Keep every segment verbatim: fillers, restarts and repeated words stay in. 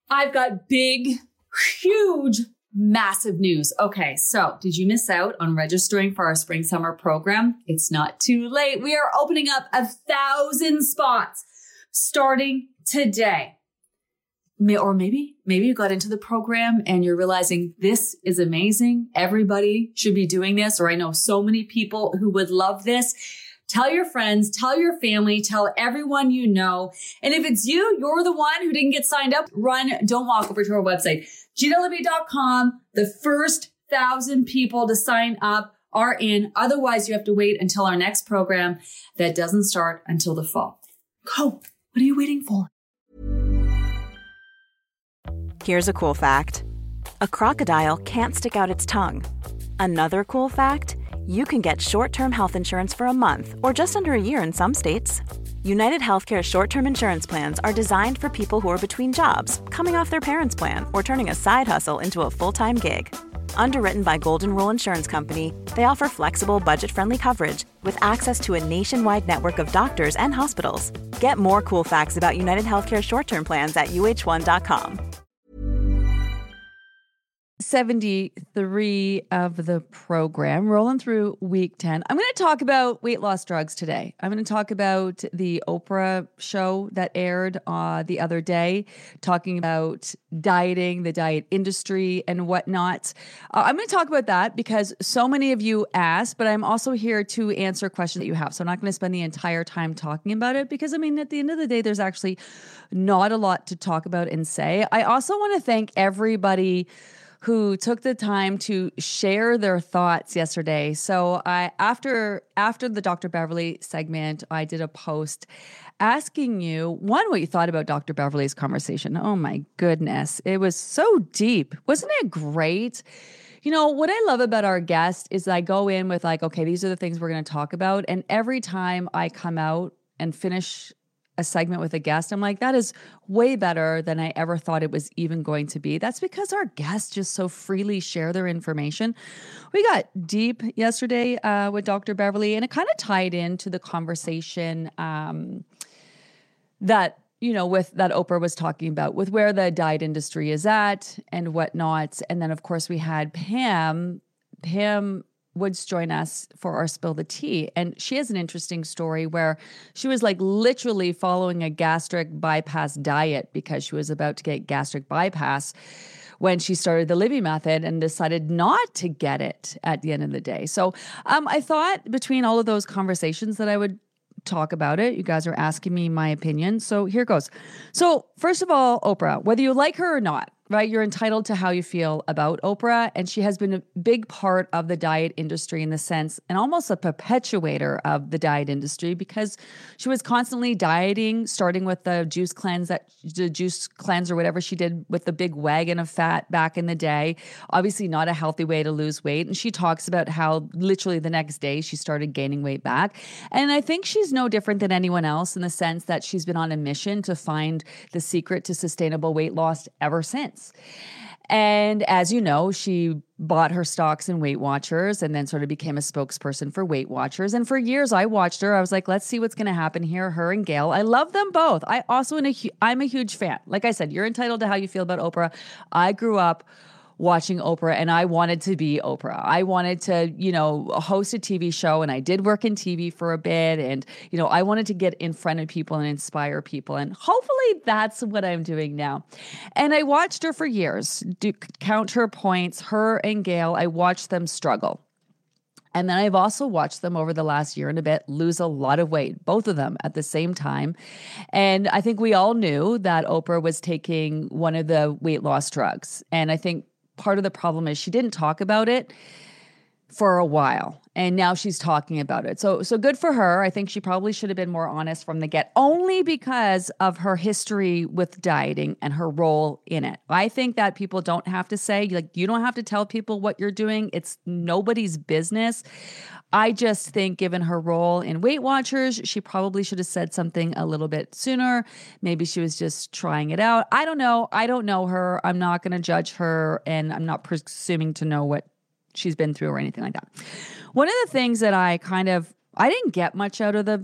I've got big, huge, massive news. Okay, so did you miss out on registering for our spring summer program? It's not too late. We are opening up a thousand spots starting today. Or maybe, maybe you got into the program and you're realizing this is amazing. Everybody should be doing this. Or I know so many people who would love this. Tell your friends, tell your family, tell everyone you know. And if it's you, you're the one who didn't get signed up, run, don't walk over to our website, gina libby dot com. The first thousand people to sign up are in. Otherwise, you have to wait until our next program that doesn't start until the fall. Go. What are you waiting for? Here's a cool fact. A crocodile can't stick out its tongue. Another cool fact, you can get short-term health insurance for a month or just under a year in some states. United Healthcare short-term insurance plans are designed for people who are between jobs, coming off their parents' plan, or turning a side hustle into a full-time gig. Underwritten by Golden Rule Insurance Company, they offer flexible, budget-friendly coverage with access to a nationwide network of doctors and hospitals. Get more cool facts about United Healthcare short-term plans at U H one dot com. seventy-three of the program, rolling through week ten. I'm going to talk about weight loss drugs today. I'm going to talk about the Oprah show that aired uh, the other day, talking about dieting, the diet industry and whatnot. Uh, I'm going to talk about that because so many of you asked, but I'm also here to answer questions that you have. So I'm not going to spend the entire time talking about it because, I mean, at the end of the day, there's actually not a lot to talk about and say. I also want to thank everybody who took the time to share their thoughts yesterday. So I, after after the Doctor Beverly segment, I did a post asking you, one, what you thought about Doctor Beverly's conversation. Oh my goodness. It was so deep. Wasn't it great? You know, what I love about our guest is I go in with like, okay, these are the things we're going to talk about. And every time I come out and finish a segment with a guest, I'm like, that is way better than I ever thought it was even going to be. That's because our guests just so freely share their information. We got deep yesterday uh, with Doctor Beverly, and it kind of tied into the conversation um, that, you know, with that Oprah was talking about with where the diet industry is at and whatnot. And then, of course, we had Pam, Pam Woods join us for our Spill the Tea. And she has an interesting story where she was like literally following a gastric bypass diet because she was about to get gastric bypass when she started the Libby method and decided not to get it at the end of the day. So um, I thought between all of those conversations that I would talk about it. You guys are asking me my opinion. So here goes. So first of all, Oprah, whether you like her or not, right? You're entitled to how you feel about Oprah. And she has been a big part of the diet industry in the sense, and almost a perpetuator of the diet industry because she was constantly dieting, starting with the juice cleanse, that the juice cleanse or whatever she did with the big wagon of fat back in the day. Obviously not a healthy way to lose weight. And she talks about how literally the next day she started gaining weight back. And I think she's no different than anyone else in the sense that she's been on a mission to find the secret to sustainable weight loss ever since. And as you know, she bought her stocks in Weight Watchers and then sort of became a spokesperson for Weight Watchers. And for years, I watched her. I was like, let's see what's going to happen here, her and Gail. I love them both. I also, in a, I'm a huge fan. Like I said, you're entitled to how you feel about Oprah. I grew up watching Oprah and I wanted to be Oprah. I wanted to, you know, host a T V show, and I did work in T V for a bit. And, you know, I wanted to get in front of people and inspire people. And hopefully that's what I'm doing now. And I watched her for years, do, count her points, her and Gail. I watched them struggle. And then I've also watched them over the last year and a bit lose a lot of weight, both of them at the same time. And I think we all knew that Oprah was taking one of the weight loss drugs. And I think part of the problem is she didn't talk about it for a while. And now she's talking about it. So, so good for her. I think she probably should have been more honest from the get, only because of her history with dieting and her role in it. I think that people don't have to say, like, you don't have to tell people what you're doing. It's nobody's business. I just think given her role in Weight Watchers, she probably should have said something a little bit sooner. Maybe she was just trying it out. I don't know. I don't know her. I'm not going to judge her, and I'm not presuming to know what she's been through or anything like that. One of the things that I kind of, I didn't get much out of the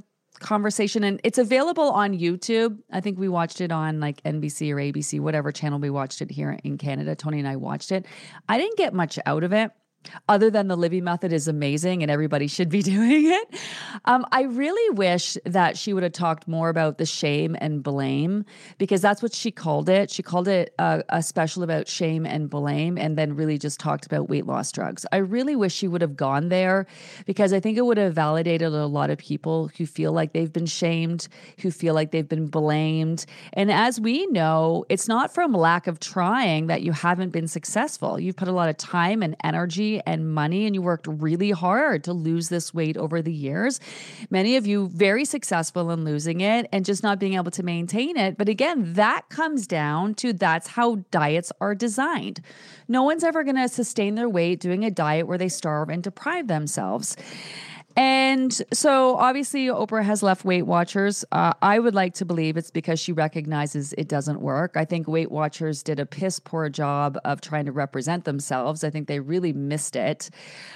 conversation, and it's available on YouTube. I think we watched it on like N B C or A B C, whatever channel we watched it here in Canada. Tony and I watched it. I didn't get much out of it, other than the Livy method is amazing and everybody should be doing it. Um, I really wish that she would have talked more about the shame and blame, because that's what she called it. She called it a, a special about shame and blame, and then really just talked about weight loss drugs. I really wish she would have gone there, because I think it would have validated a lot of people who feel like they've been shamed, who feel like they've been blamed. And as we know, it's not from lack of trying that you haven't been successful. You've put a lot of time and energy and money, and you worked really hard to lose this weight over the years. Many of you very successful in losing it and just not being able to maintain it. But again, that comes down to that's how diets are designed. No one's ever going to sustain their weight doing a diet where they starve and deprive themselves. And so obviously Oprah has left Weight Watchers. Uh, I would like to believe it's because she recognizes it doesn't work. I think Weight Watchers did a piss poor job of trying to represent themselves. I think they really missed it.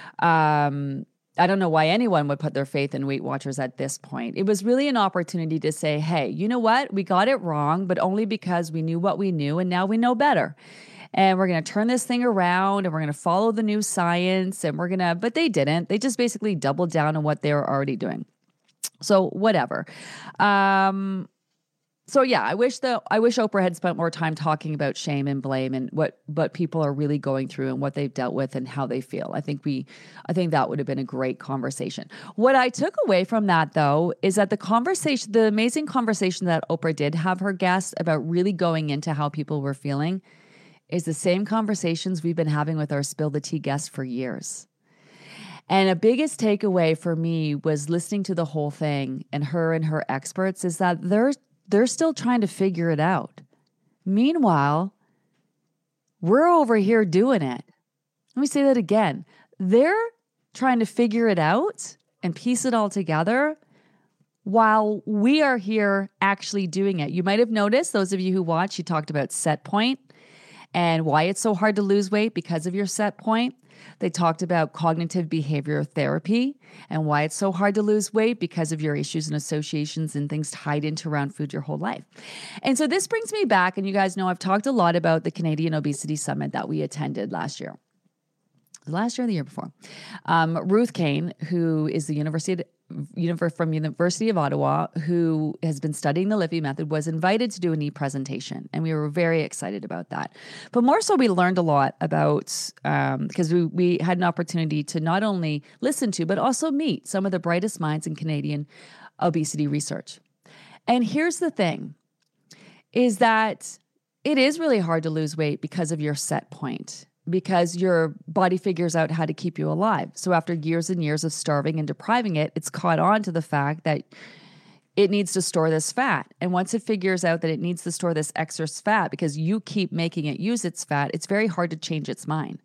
Um, I don't know why anyone would put their faith in Weight Watchers at this point. It was really an opportunity to say, hey, you know what? We got it wrong, but only because we knew what we knew, and now we know better. And we're going to turn this thing around, and we're going to follow the new science, and we're going to, but they didn't. They just basically doubled down on what they were already doing. So whatever. Um, so yeah, I wish the, I wish Oprah had spent more time talking about shame and blame and what, what people are really going through and what they've dealt with and how they feel. I think we, I think that would have been a great conversation. What I took away from that though, is that the conversation, the amazing conversation that Oprah did have her guests about really going into how people were feeling is the same conversations we've been having with our Spill the Tea guests for years. And a biggest takeaway for me was listening to the whole thing, and her and her experts, is that they're they're still trying to figure it out. Meanwhile, we're over here doing it. Let me say that again. They're trying to figure it out and piece it all together while we are here actually doing it. You might have noticed, those of you who watch, she talked about set point and why it's so hard to lose weight because of your set point. They talked about cognitive behavioral therapy and why it's so hard to lose weight because of your issues and associations and things tied into around food your whole life. And so this brings me back, and you guys know I've talked a lot about the Canadian Obesity Summit that we attended last year. Last year or the year before. Um, Ruth Kane, who is the University of, from University of Ottawa, who has been studying the Livy method, was invited to do an e-presentation, and we were very excited about that. But more so, we learned a lot about, um, because we, we had an opportunity to not only listen to, but also meet some of the brightest minds in Canadian obesity research. And here's the thing, is that it is really hard to lose weight because of your set point, because your body figures out how to keep you alive. So after years and years of starving and depriving it, it's caught on to the fact that it needs to store this fat. And once it figures out that it needs to store this excess fat because you keep making it use its fat, it's very hard to change its mind.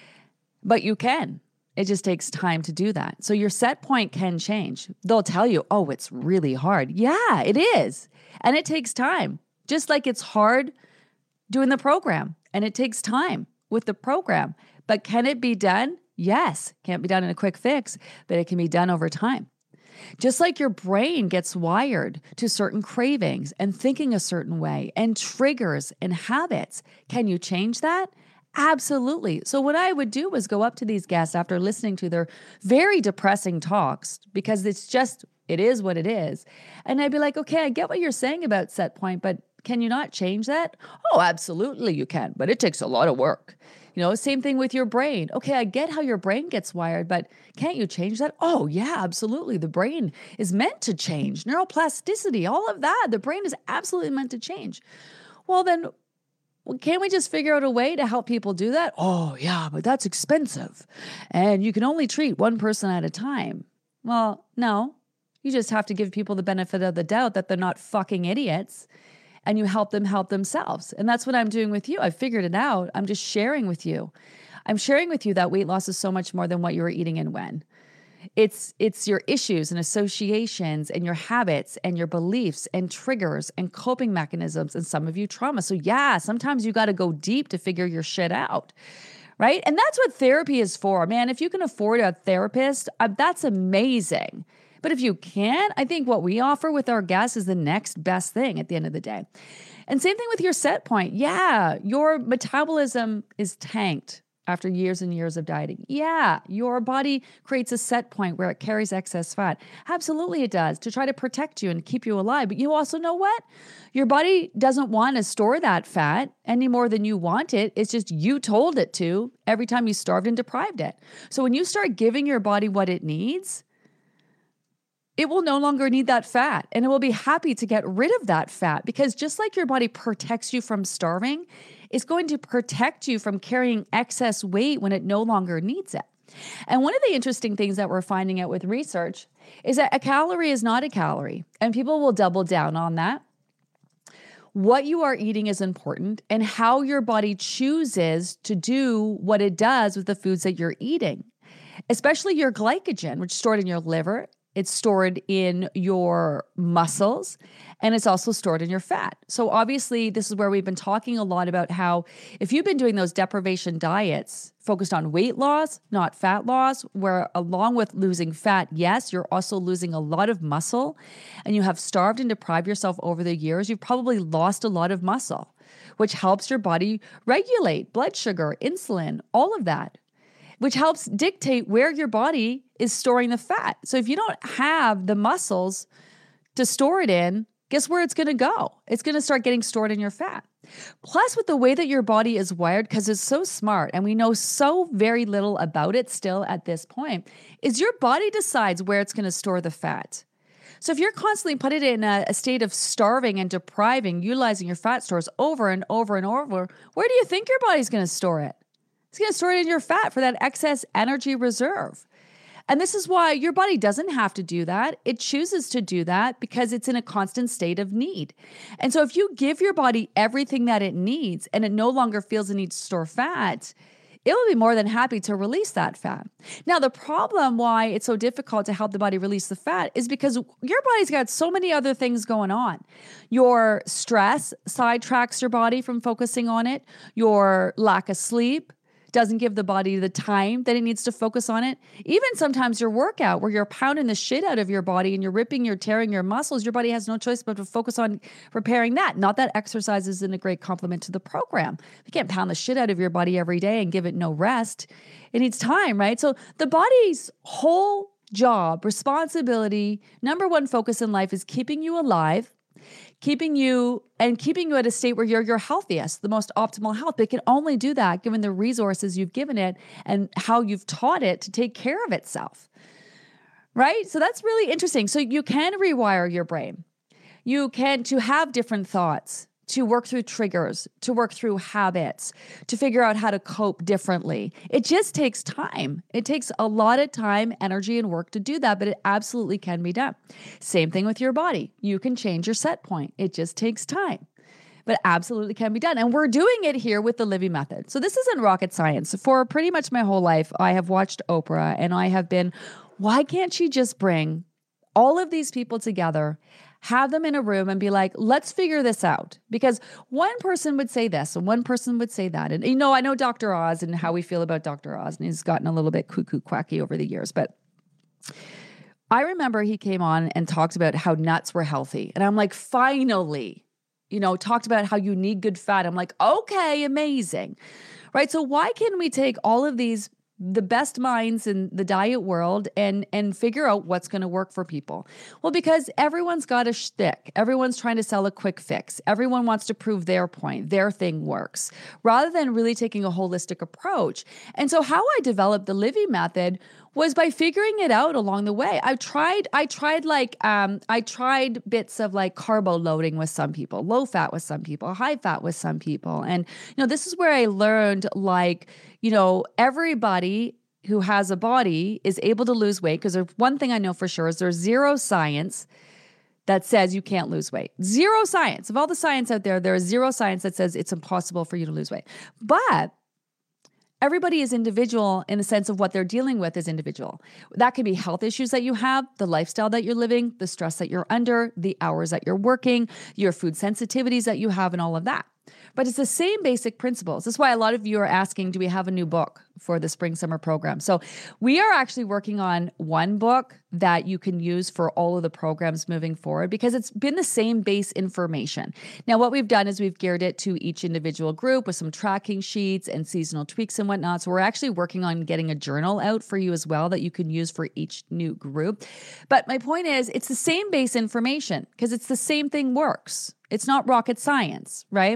But you can. It just takes time to do that. So your set point can change. They'll tell you, oh, it's really hard. Yeah, it is. And it takes time. Just like it's hard doing the program, and it takes time with the program. But can it be done? Yes. Can't be done in a quick fix, but it can be done over time. Just like your brain gets wired to certain cravings and thinking a certain way and triggers and habits. Can you change that? Absolutely. So what I would do was go up to these guests after listening to their very depressing talks, because it's just, it is what it is. And I'd be like, okay, I get what you're saying about set point, but can you not change that? Oh, absolutely you can, but it takes a lot of work. You know, same thing with your brain. Okay, I get how your brain gets wired, but can't you change that? Oh, yeah, absolutely. The brain is meant to change. Neuroplasticity, all of that. The brain is absolutely meant to change. Well, then, can't we just figure out a way to help people do that? Oh, yeah, but that's expensive. And you can only treat one person at a time. Well, no. You just have to give people the benefit of the doubt that they're not fucking idiots, and you help them help themselves. And that's what I'm doing with you. I figured it out. I'm just sharing with you. I'm sharing with you that weight loss is so much more than what you were eating and when. It's it's your issues and associations and your habits and your beliefs and triggers and coping mechanisms, and some of you trauma. So yeah, sometimes you got to go deep to figure your shit out, right? And that's what therapy is for. Man, if you can afford a therapist, uh, that's amazing. But if you can't, I think what we offer with our guests is the next best thing at the end of the day. And same thing with your set point. Yeah, your metabolism is tanked after years and years of dieting. Yeah, your body creates a set point where it carries excess fat. Absolutely it does, to try to protect you and keep you alive. But you also know what? Your body doesn't want to store that fat any more than you want it. It's just you told it to every time you starved and deprived it. So when you start giving your body what it needs, it will no longer need that fat, and it will be happy to get rid of that fat, because just like your body protects you from starving, it's going to protect you from carrying excess weight when it no longer needs it. And one of the interesting things that we're finding out with research is that a calorie is not a calorie, and people will double down on that. What you are eating is important, and how your body chooses to do what it does with the foods that you're eating, especially your glycogen, which is stored in your liver. It's stored in your muscles, and it's also stored in your fat. So obviously, this is where we've been talking a lot about how if you've been doing those deprivation diets focused on weight loss, not fat loss, where along with losing fat, yes, you're also losing a lot of muscle, and you have starved and deprived yourself over the years, you've probably lost a lot of muscle, which helps your body regulate blood sugar, insulin, all of that, which helps dictate where your body is storing the fat. So if you don't have the muscles to store it in, guess where it's going to go? It's going to start getting stored in your fat. Plus, with the way that your body is wired, because it's so smart and we know so very little about it still at this point, is your body decides where it's going to store the fat. So if you're constantly putting it in a, a state of starving and depriving, utilizing your fat stores over and over and over, where do you think your body's going to store it? It's going to store it in your fat for that excess energy reserve. And this is why your body doesn't have to do that. It chooses to do that because it's in a constant state of need. And so if you give your body everything that it needs and it no longer feels the need to store fat, it will be more than happy to release that fat. Now, the problem why it's so difficult to help the body release the fat is because your body's got so many other things going on. Your stress sidetracks your body from focusing on it. Your lack of sleep doesn't give the body the time that it needs to focus on it. Even sometimes your workout where you're pounding the shit out of your body and you're ripping, you're tearing your muscles, your body has no choice but to focus on repairing that. Not that exercise isn't a great complement to the program. You can't pound the shit out of your body every day and give it no rest. It needs time, right? So the body's whole job, responsibility, number one focus in life is keeping you alive, keeping you and keeping you at a state where you're your healthiest, the most optimal health. But it can only do that given the resources you've given it and how you've taught it to take care of itself, right? So that's really interesting. So you can rewire your brain. You can, to have different thoughts, to work through triggers, to work through habits, to figure out how to cope differently. It just takes time. It takes a lot of time, energy, and work to do that, but it absolutely can be done. Same thing with your body. You can change your set point. It just takes time, but absolutely can be done. And we're doing it here with the Livy Method. So this isn't rocket science. For pretty much my whole life, I have watched Oprah and I have been, why can't she just bring all of these people together, have them in a room and be like, let's figure this out? Because one person would say this and one person would say that. And, you know, I know Doctor Oz and how we feel about Doctor Oz, and he's gotten a little bit cuckoo quacky over the years. But I remember he came on and talked about how nuts were healthy. And I'm like, finally, you know, talked about how you need good fat. I'm like, okay, amazing. Right? So why can't we take all of these the best minds in the diet world and and figure out what's going to work for people? Well, because everyone's got a shtick. Everyone's trying to sell a quick fix. Everyone wants to prove their point, their thing works, rather than really taking a holistic approach. And so how I developed the Livy Method was by figuring it out along the way. I tried, I tried like, um, I tried bits of like carbo loading with some people, low fat with some people, high fat with some people. And, you know, this is where I learned like, you know, everybody who has a body is able to lose weight, because there's one thing I know for sure is there's zero science that says you can't lose weight. Zero science. Of all the science out there, there is zero science that says it's impossible for you to lose weight. But everybody is individual in the sense of what they're dealing with is individual. That could be health issues that you have, the lifestyle that you're living, the stress that you're under, the hours that you're working, your food sensitivities that you have, and all of that. but it's the same basic principles. That's why a lot of you are asking, do we have a new book for the spring summer program? So we are actually working on one book that you can use for all of the programs moving forward, because it's been the same base information. Now, what we've done is we've geared it to each individual group with some tracking sheets and seasonal tweaks and whatnot. So we're actually working on getting a journal out for you as well that you can use for each new group. But my point is, it's the same base information because it's the same thing works. It's not rocket science, right?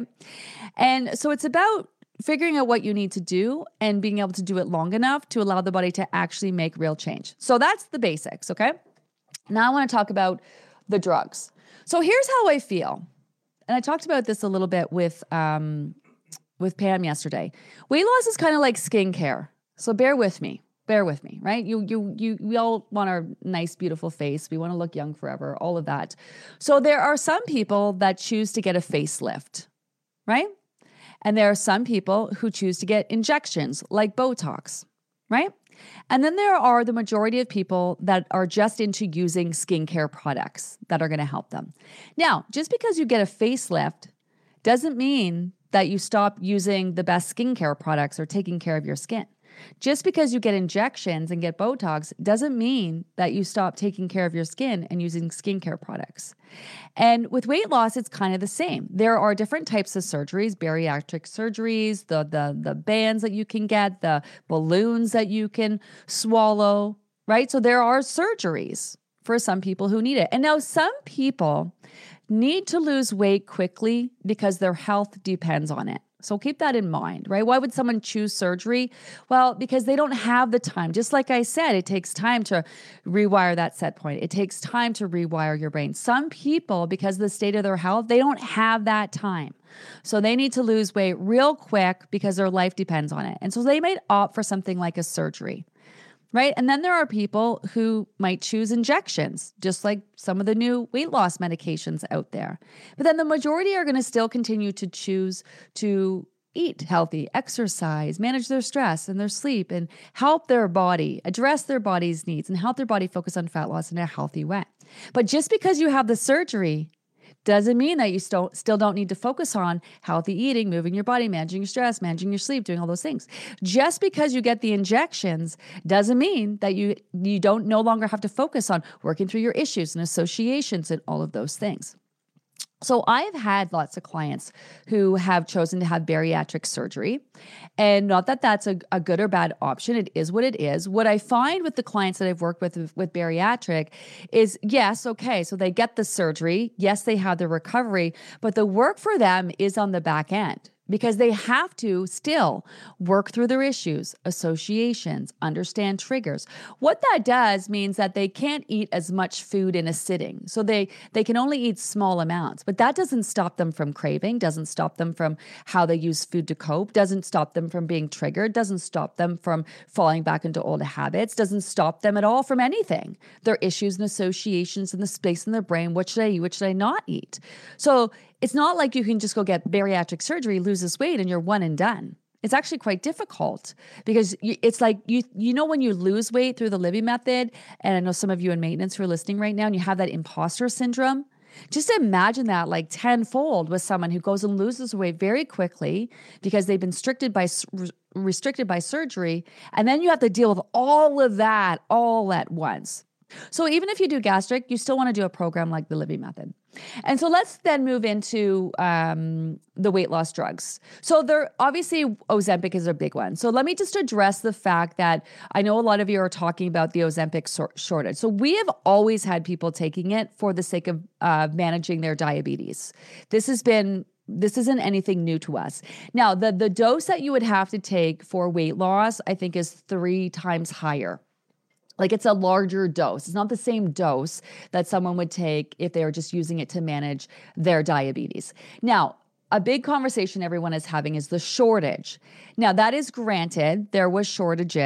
And so it's about figuring out what you need to do and being able to do it long enough to allow the body to actually make real change. So that's the basics, okay? Now I want to talk about the drugs. So here's how I feel. And I talked about this a little bit with um, with Pam yesterday. Weight loss is kind of like skincare. So bear with me. Bear with me, right? You, you, you, we all want our nice, beautiful face. We want to look young forever, all of that. So there are some people that choose to get a facelift, right? And there are some people who choose to get injections like Botox, right? And then there are the majority of people that are just into using skincare products that are going to help them. Now, just because you get a facelift doesn't mean that you stop using the best skincare products or taking care of your skin. Just because you get injections and get Botox doesn't mean that you stop taking care of your skin and using skincare products. And with weight loss, it's kind of the same. There are different types of surgeries, bariatric surgeries, the, the, the bands that you can get, the balloons that you can swallow, right? So there are surgeries for some people who need it. And now some people need to lose weight quickly because their health depends on it. So keep that in mind, right? Why would someone choose surgery? Well, because they don't have the time. Just like I said, it takes time to rewire that set point. It takes time to rewire your brain. Some people, because of the state of their health, they don't have that time. So they need to lose weight real quick because their life depends on it. And so they might opt for something like a surgery. Right? And then there are people who might choose injections, just like some of the new weight loss medications out there. But then the majority are going to still continue to choose to eat healthy, exercise, manage their stress and their sleep, and help their body, address their body's needs, and help their body focus on fat loss in a healthy way. But just because you have the surgery doesn't mean that you still, still don't need to focus on healthy eating, moving your body, managing your stress, managing your sleep, doing all those things. Just because you get the injections doesn't mean that you, you don't no longer have to focus on working through your issues and associations and all of those things. So I've had lots of clients who have chosen to have bariatric surgery, and not that that's a, a good or bad option. It is what it is. What I find with the clients that I've worked with with bariatric is, yes, okay, so they get the surgery. Yes, they have the recovery, but the work for them is on the back end, because they have to still work through their issues, associations, understand triggers. What that does means that they can't eat as much food in a sitting. So they, they can only eat small amounts, but that doesn't stop them from craving, doesn't stop them from how they use food to cope, doesn't stop them from being triggered, doesn't stop them from falling back into old habits, doesn't stop them at all from anything. Their issues and associations in the space in their brain, what should I eat, what should I not eat? So it's not like you can just go get bariatric surgery, lose this weight, and you're one and done. It's actually quite difficult, because you, it's like, you you know, when you lose weight through the Livy Method, and I know some of you in maintenance who are listening right now, and you have that imposter syndrome, just imagine that like tenfold with someone who goes and loses weight very quickly because they've been restricted by, restricted by surgery, and then you have to deal with all of that all at once. So even if you do gastric, you still want to do a program like the Livy Method. And so let's then move into um, the weight loss drugs. So there, obviously, Ozempic is a big one. So let me just address the fact that I know a lot of you are talking about the Ozempic so- shortage. So we have always had people taking it for the sake of uh, managing their diabetes. This has been This isn't anything new to us. Now, the, the dose that you would have to take for weight loss, I think, is three times higher. Like, it's a larger dose. It's not the same dose that someone would take if they were just using it to manage their diabetes. Now, a big conversation everyone is having is the shortage. Now, that is granted. There was shortages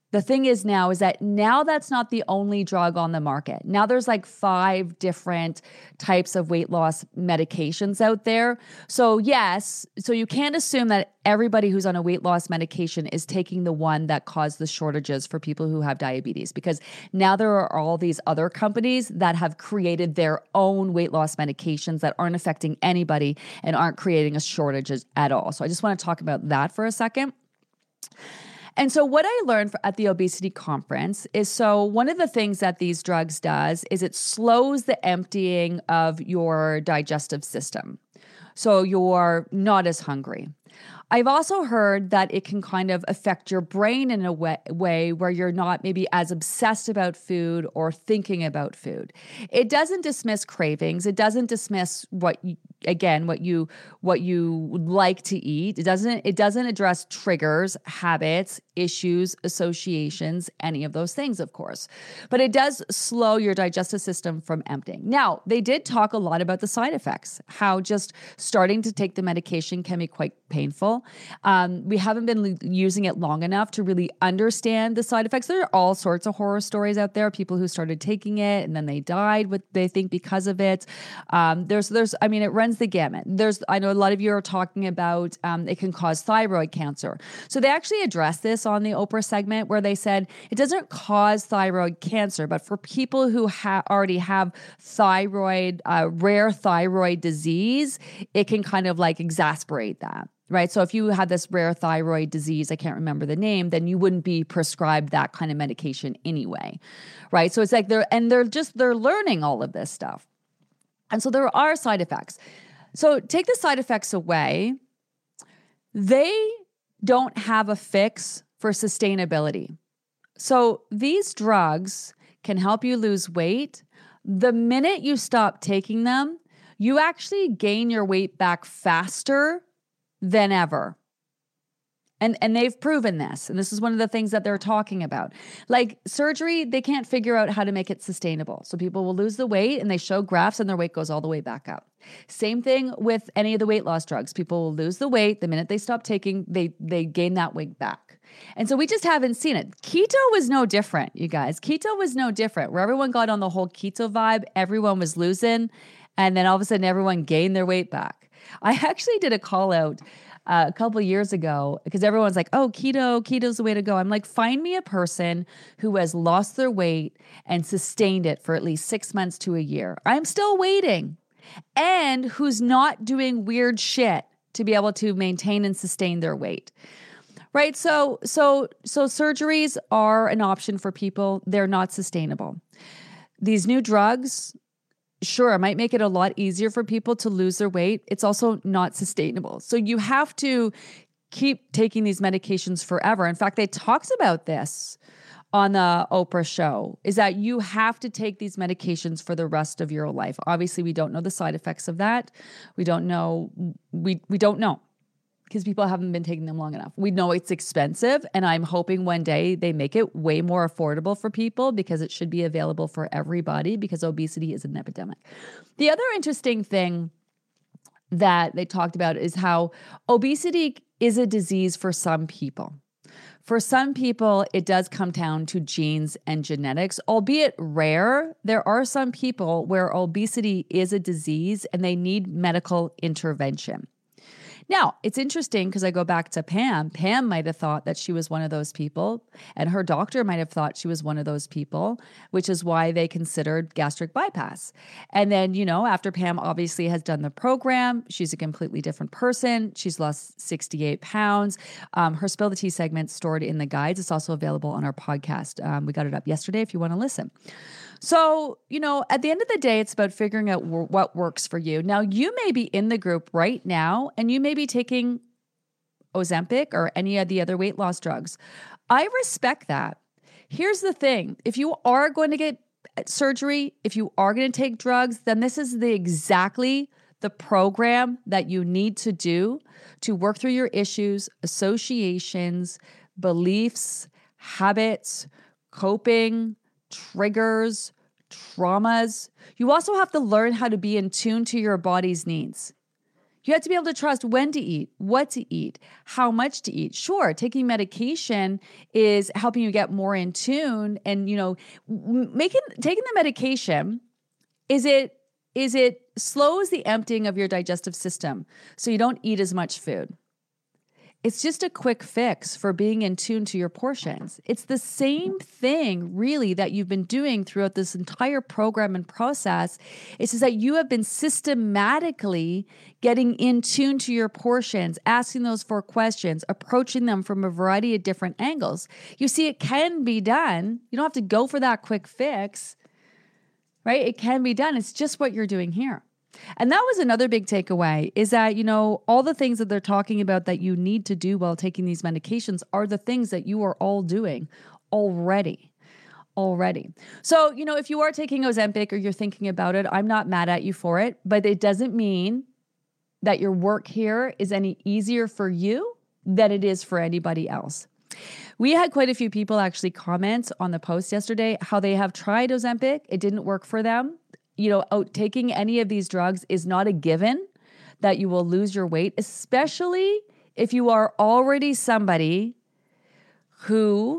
the thing is now is that now that's not the only drug on the market. Now there's like five different types of weight loss medications out there. So yes, so you can't assume that everybody who's on a weight loss medication is taking the one that caused the shortages for people who have diabetes, because now there are all these other companies that have created their own weight loss medications that aren't affecting anybody and aren't creating a shortages at all. So I just want to talk about that for a second. And so what I learned at the obesity conference is, so one of the things that these drugs does is it slows the emptying of your digestive system. So you're not as hungry. I've also heard that it can kind of affect your brain in a way, way where you're not maybe as obsessed about food or thinking about food. It doesn't dismiss cravings. It doesn't dismiss what you, again, what you what you like to eat. It doesn't it doesn't address triggers, habits, issues, associations, any of those things, of course. But it does slow your digestive system from emptying. Now, they did talk a lot about the side effects, how just starting to take the medication can be quite painful. Um, we haven't been using it long enough to really understand the side effects. There are all sorts of horror stories out there, people who started taking it and then they died, what they think because of it. Um, there's, there's, I mean, it runs the gamut. There's, I know a lot of you are talking about um, it can cause thyroid cancer. So they actually addressed this on the Oprah segment where they said it doesn't cause thyroid cancer, but for people who ha- already have thyroid, uh, rare thyroid disease, it can kind of like exasperate that. Right. So if you had this rare thyroid disease, I can't remember the name, then you wouldn't be prescribed that kind of medication anyway. Right. So it's like they're, and they're just, they're learning all of this stuff. And so there are side effects. So take the side effects away. They don't have a fix for sustainability. So these drugs can help you lose weight. The minute you stop taking them, you actually gain your weight back faster than ever. And and they've proven this. And this is one of the things that they're talking about. Like surgery, they can't figure out how to make it sustainable. So people will lose the weight and they show graphs and their weight goes all the way back up. Same thing with any of the weight loss drugs. People will lose the weight. The minute they stop taking, they they gain that weight back. And so we just haven't seen it. Keto was no different, you guys. Keto was no different. Where everyone got on the whole keto vibe, everyone was losing. And then all of a sudden, everyone gained their weight back. I actually did a call out Uh, a couple of years ago, because everyone's like, oh, keto, keto's the way to go. I'm like, find me a person who has lost their weight and sustained it for at least six months to a year. I'm still waiting. And who's not doing weird shit to be able to maintain and sustain their weight. Right? So, so, so surgeries are an option for people. They're not sustainable. These new drugs, sure, it might make it a lot easier for people to lose their weight. It's also not sustainable. So you have to keep taking these medications forever. In fact, they talked about this on the Oprah show, is that you have to take these medications for the rest of your life. Obviously, we don't know the side effects of that. We don't know. We, we don't know. Because people haven't been taking them long enough. We know it's expensive, and I'm hoping one day they make it way more affordable for people because it should be available for everybody because obesity is an epidemic. The other interesting thing that they talked about is how obesity is a disease for some people. For some people, it does come down to genes and genetics, albeit rare. There are some people where obesity is a disease and they need medical intervention. Now, it's interesting because I go back to Pam. Pam might have thought that she was one of those people, and her doctor might have thought she was one of those people, which is why they considered gastric bypass. And then, you know, after Pam obviously has done the program, she's a completely different person. She's lost sixty-eight pounds. Um, her Spill the Tea segment stored in the guides. It's also available on our podcast. Um, we got it up yesterday if you want to listen. So, you know, at the end of the day, it's about figuring out w- what works for you. Now, you may be in the group right now, and you may be taking Ozempic or any of the other weight loss drugs. I respect that. Here's the thing. If you are going to get surgery, if you are going to take drugs, then this is the exactly the program that you need to do to work through your issues, associations, beliefs, habits, coping, triggers, traumas. You also have to learn how to be in tune to your body's needs. You have to be able to trust when to eat, what to eat, how much to eat. Sure, taking medication is helping you get more in tune, and you know, making taking the medication is it is it slows the emptying of your digestive system, so you don't eat as much food. It's just a quick fix for being in tune to your portions. It's the same thing, really, that you've been doing throughout this entire program and process. It's just that you have been systematically getting in tune to your portions, asking those four questions, approaching them from a variety of different angles. You see, it can be done. You don't have to go for that quick fix, right? It can be done. It's just what you're doing here. And that was another big takeaway, is that, you know, all the things that they're talking about that you need to do while taking these medications are the things that you are all doing already. Already. So, you know, if you are taking Ozempic or you're thinking about it, I'm not mad at you for it, but it doesn't mean that your work here is any easier for you than it is for anybody else. We had quite a few people actually comment on the post yesterday how they have tried Ozempic. It didn't work for them. You know, out taking any of these drugs is not a given that you will lose your weight, especially if you are already somebody who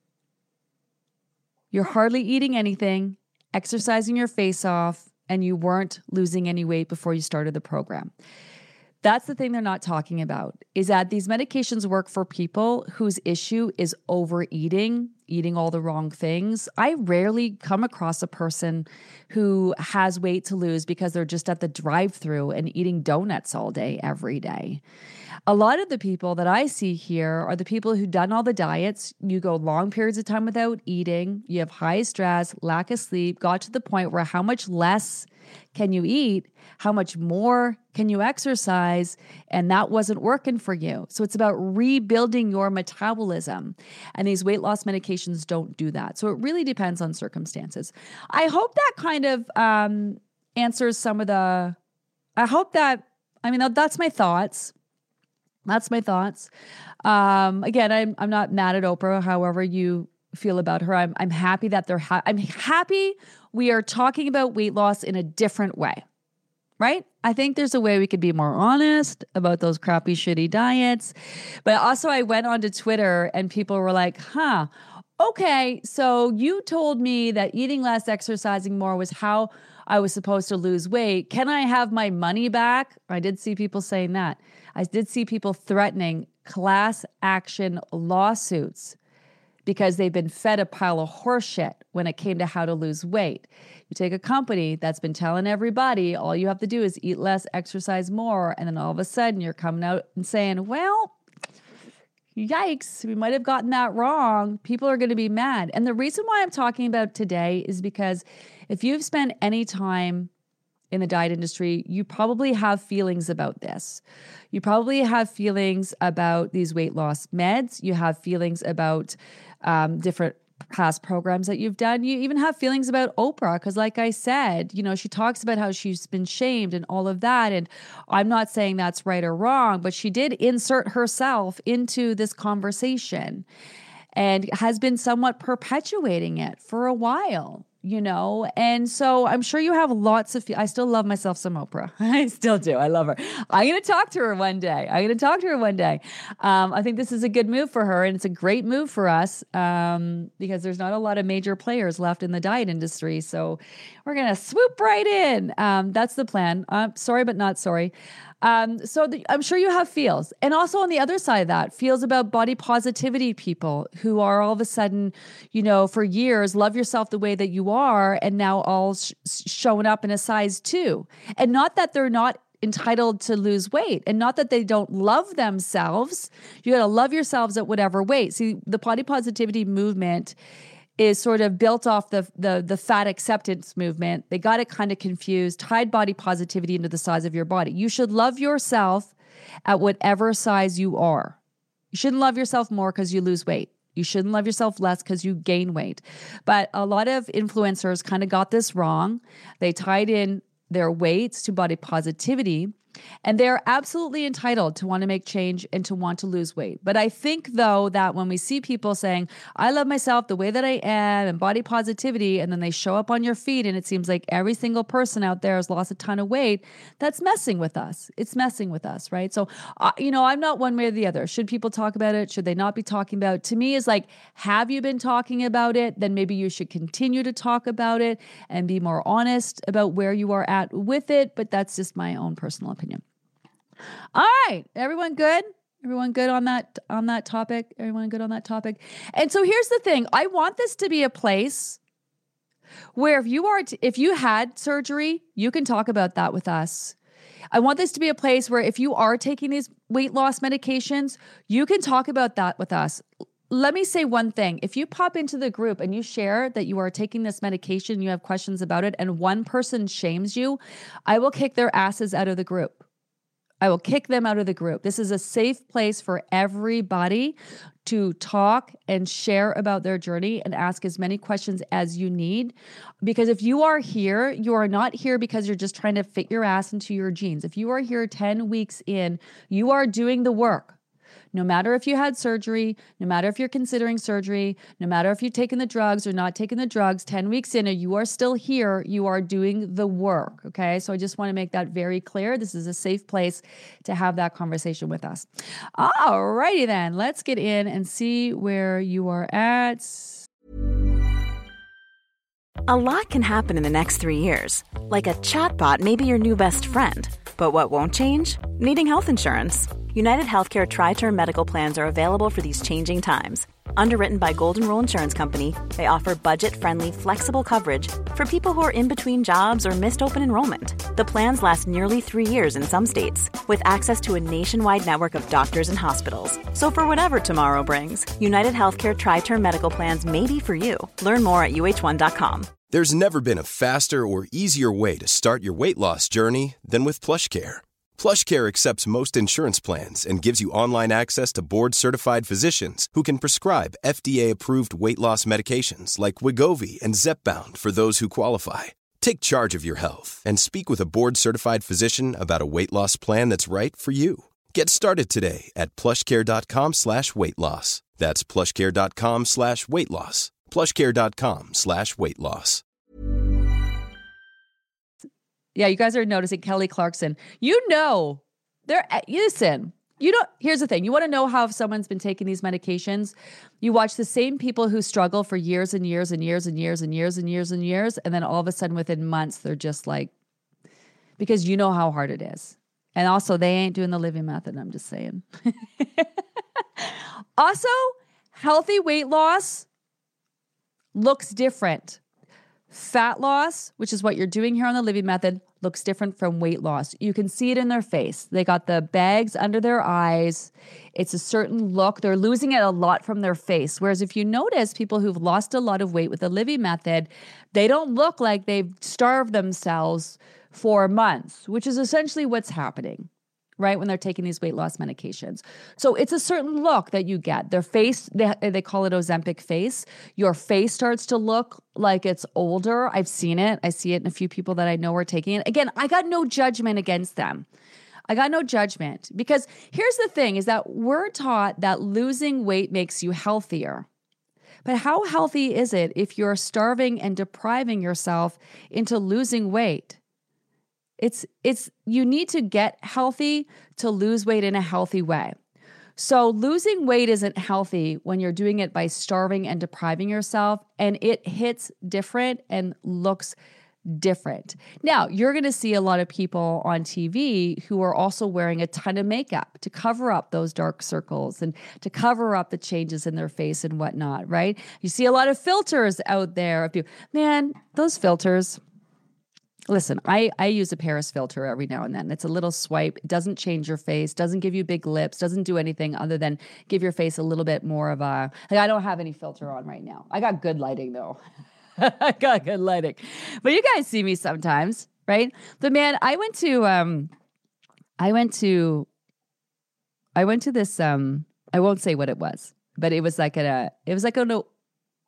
you're hardly eating anything, exercising your face off, and you weren't losing any weight before you started the program. That's the thing they're not talking about, is that these medications work for people whose issue is overeating, eating all the wrong things. I rarely come across a person who has weight to lose because they're just at the drive-thru and eating donuts all day, every day. A lot of the people that I see here are the people who've done all the diets. You go long periods of time without eating, you have high stress, lack of sleep, got to the point where how much less can you eat? How much more can you exercise? And that wasn't working for you. So it's about rebuilding your metabolism. And these weight loss medications don't do that. So it really depends on circumstances. I hope that kind of um, answers some of the, I hope that, I mean, that's my thoughts. That's my thoughts. Um, again, I'm, I'm not mad at Oprah, however you feel about her. I'm, I'm happy that they're, ha- I'm happy we are talking about weight loss in a different way, right? I think there's a way we could be more honest about those crappy, shitty diets. But also I went onto Twitter and people were like, huh, okay, so you told me that eating less, exercising more was how I was supposed to lose weight. Can I have my money back? I did see people saying that. I did see people threatening class action lawsuits because they've been fed a pile of horseshit when it came to how to lose weight. You take a company that's been telling everybody all you have to do is eat less, exercise more, and then all of a sudden you're coming out and saying, well, yikes, we might have gotten that wrong. People are going to be mad. And the reason why I'm talking about it today is because if you've spent any time in the diet industry, you probably have feelings about this. You probably have feelings about these weight loss meds. You have feelings about um, different past programs that you've done. You even have feelings about Oprah because, like I said, you know, she talks about how she's been shamed and all of that. And I'm not saying that's right or wrong, but she did insert herself into this conversation and has been somewhat perpetuating it for a while. You know, and so I'm sure you have lots of, I still love myself some Oprah. I still do. I love her. I'm going to talk to her one day. I'm going to talk to her one day. Um, I think this is a good move for her, and it's a great move for us um, because there's not a lot of major players left in the diet industry. So we're going to swoop right in. Um, that's the plan. Uh, sorry, but not sorry. Um, so the, I'm sure you have feels. And also on the other side of that, feels about body positivity people who are all of a sudden, you know, for years, love yourself the way that you are, and now all sh- showing up in a size two. And not that they're not entitled to lose weight, and not that they don't love themselves. You got to love yourselves at whatever weight. See, the body positivity movement is sort of built off the, the, the fat acceptance movement. They got it kind of confused, tied body positivity into the size of your body. You should love yourself at whatever size you are. You shouldn't love yourself more because you lose weight. You shouldn't love yourself less because you gain weight. But a lot of influencers kind of got this wrong. They tied in their weights to body positivity. And they're absolutely entitled to want to make change and to want to lose weight. But I think, though, that when we see people saying, I love myself the way that I am and body positivity, and then they show up on your feed and it seems like every single person out there has lost a ton of weight, that's messing with us. It's messing with us, right? So, uh, you know, I'm not one way or the other. Should people talk about it? Should they not be talking about it? To me, is like, have you been talking about it? Then maybe you should continue to talk about it and be more honest about where you are at with it. But that's just my own personal opinion. All right, everyone good? Everyone good on that on that topic? Everyone good on that topic? And so here's the thing. I want this to be a place where if you are t- if you had surgery, you can talk about that with us. I want this to be a place where if you are taking these weight loss medications, you can talk about that with us. Let me say one thing. If you pop into the group and you share that you are taking this medication, you have questions about it, and one person shames you, I will kick their asses out of the group. I will kick them out of the group. This is a safe place for everybody to talk and share about their journey and ask as many questions as you need. Because if you are here, you are not here because you're just trying to fit your ass into your jeans. If you are here ten weeks in, you are doing the work. No matter if you had surgery, no matter if you're considering surgery, no matter if you've taken the drugs or not taken the drugs, ten weeks in, you are still here. You are doing the work. Okay. So I just want to make that very clear. This is a safe place to have that conversation with us. All righty then. Let's get in and see where you are at. A lot can happen in the next three years. Like a chatbot may be your new best friend. But what won't change? Needing health insurance. United Healthcare Tri-Term Medical Plans are available for these changing times. Underwritten by Golden Rule Insurance Company, they offer budget-friendly, flexible coverage for people who are in between jobs or missed open enrollment. The plans last nearly three years in some states, with access to a nationwide network of doctors and hospitals. So for whatever tomorrow brings, United Healthcare Tri-Term Medical Plans may be for you. Learn more at U H one dot com. There's never been a faster or easier way to start your weight loss journey than with PlushCare. PlushCare accepts most insurance plans and gives you online access to board-certified physicians who can prescribe F D A-approved weight loss medications like Wegovy and Zepbound for those who qualify. Take charge of your health and speak with a board-certified physician about a weight loss plan that's right for you. Get started today at plushcare.com slash weight loss. That's plushcare.com slash weight loss. plushcare.com slash weight loss. Yeah, you guys are noticing Kelly Clarkson. You know, they're, listen, you don't, here's the thing. You want to know how if someone's been taking these medications? You watch the same people who struggle for years and years and years and years and years and years and years. And then all of a sudden within months, they're just like, because you know how hard it is. And also they ain't doing the living method. I'm just saying. Also, healthy weight loss looks different. Fat loss, which is what you're doing here on the Living Method, looks different from weight loss. You can see it in their face. They got the bags under their eyes. It's a certain look. They're losing it a lot from their face. Whereas if you notice people who've lost a lot of weight with the Living Method, they don't look like they've starved themselves for months, which is essentially what's happening, right? When they're taking these weight loss medications. So it's a certain look that you get. Their face, they, they call it Ozempic face. Your face starts to look like it's older. I've seen it. I see it in a few people that I know are taking it. Again, I got no judgment against them. I got no judgment because here's the thing is that we're taught that losing weight makes you healthier. But how healthy is it if you're starving and depriving yourself into losing weight? It's, it's, you need to get healthy to lose weight in a healthy way. So losing weight isn't healthy when you're doing it by starving and depriving yourself, and it hits different and looks different. Now, you're going to see a lot of people on T V who are also wearing a ton of makeup to cover up those dark circles and to cover up the changes in their face and whatnot, right? You see a lot of filters out there. Man, those filters... Listen, I, I use a Paris filter every now and then. It's a little swipe. It doesn't change your face, doesn't give you big lips, doesn't do anything other than give your face a little bit more of a, like I don't have any filter on right now. I got good lighting though. I got good lighting. But you guys see me sometimes, right? But man, I went to, um, I went to, I went to this, um, I won't say what it was, but it was like a, it was like a, no,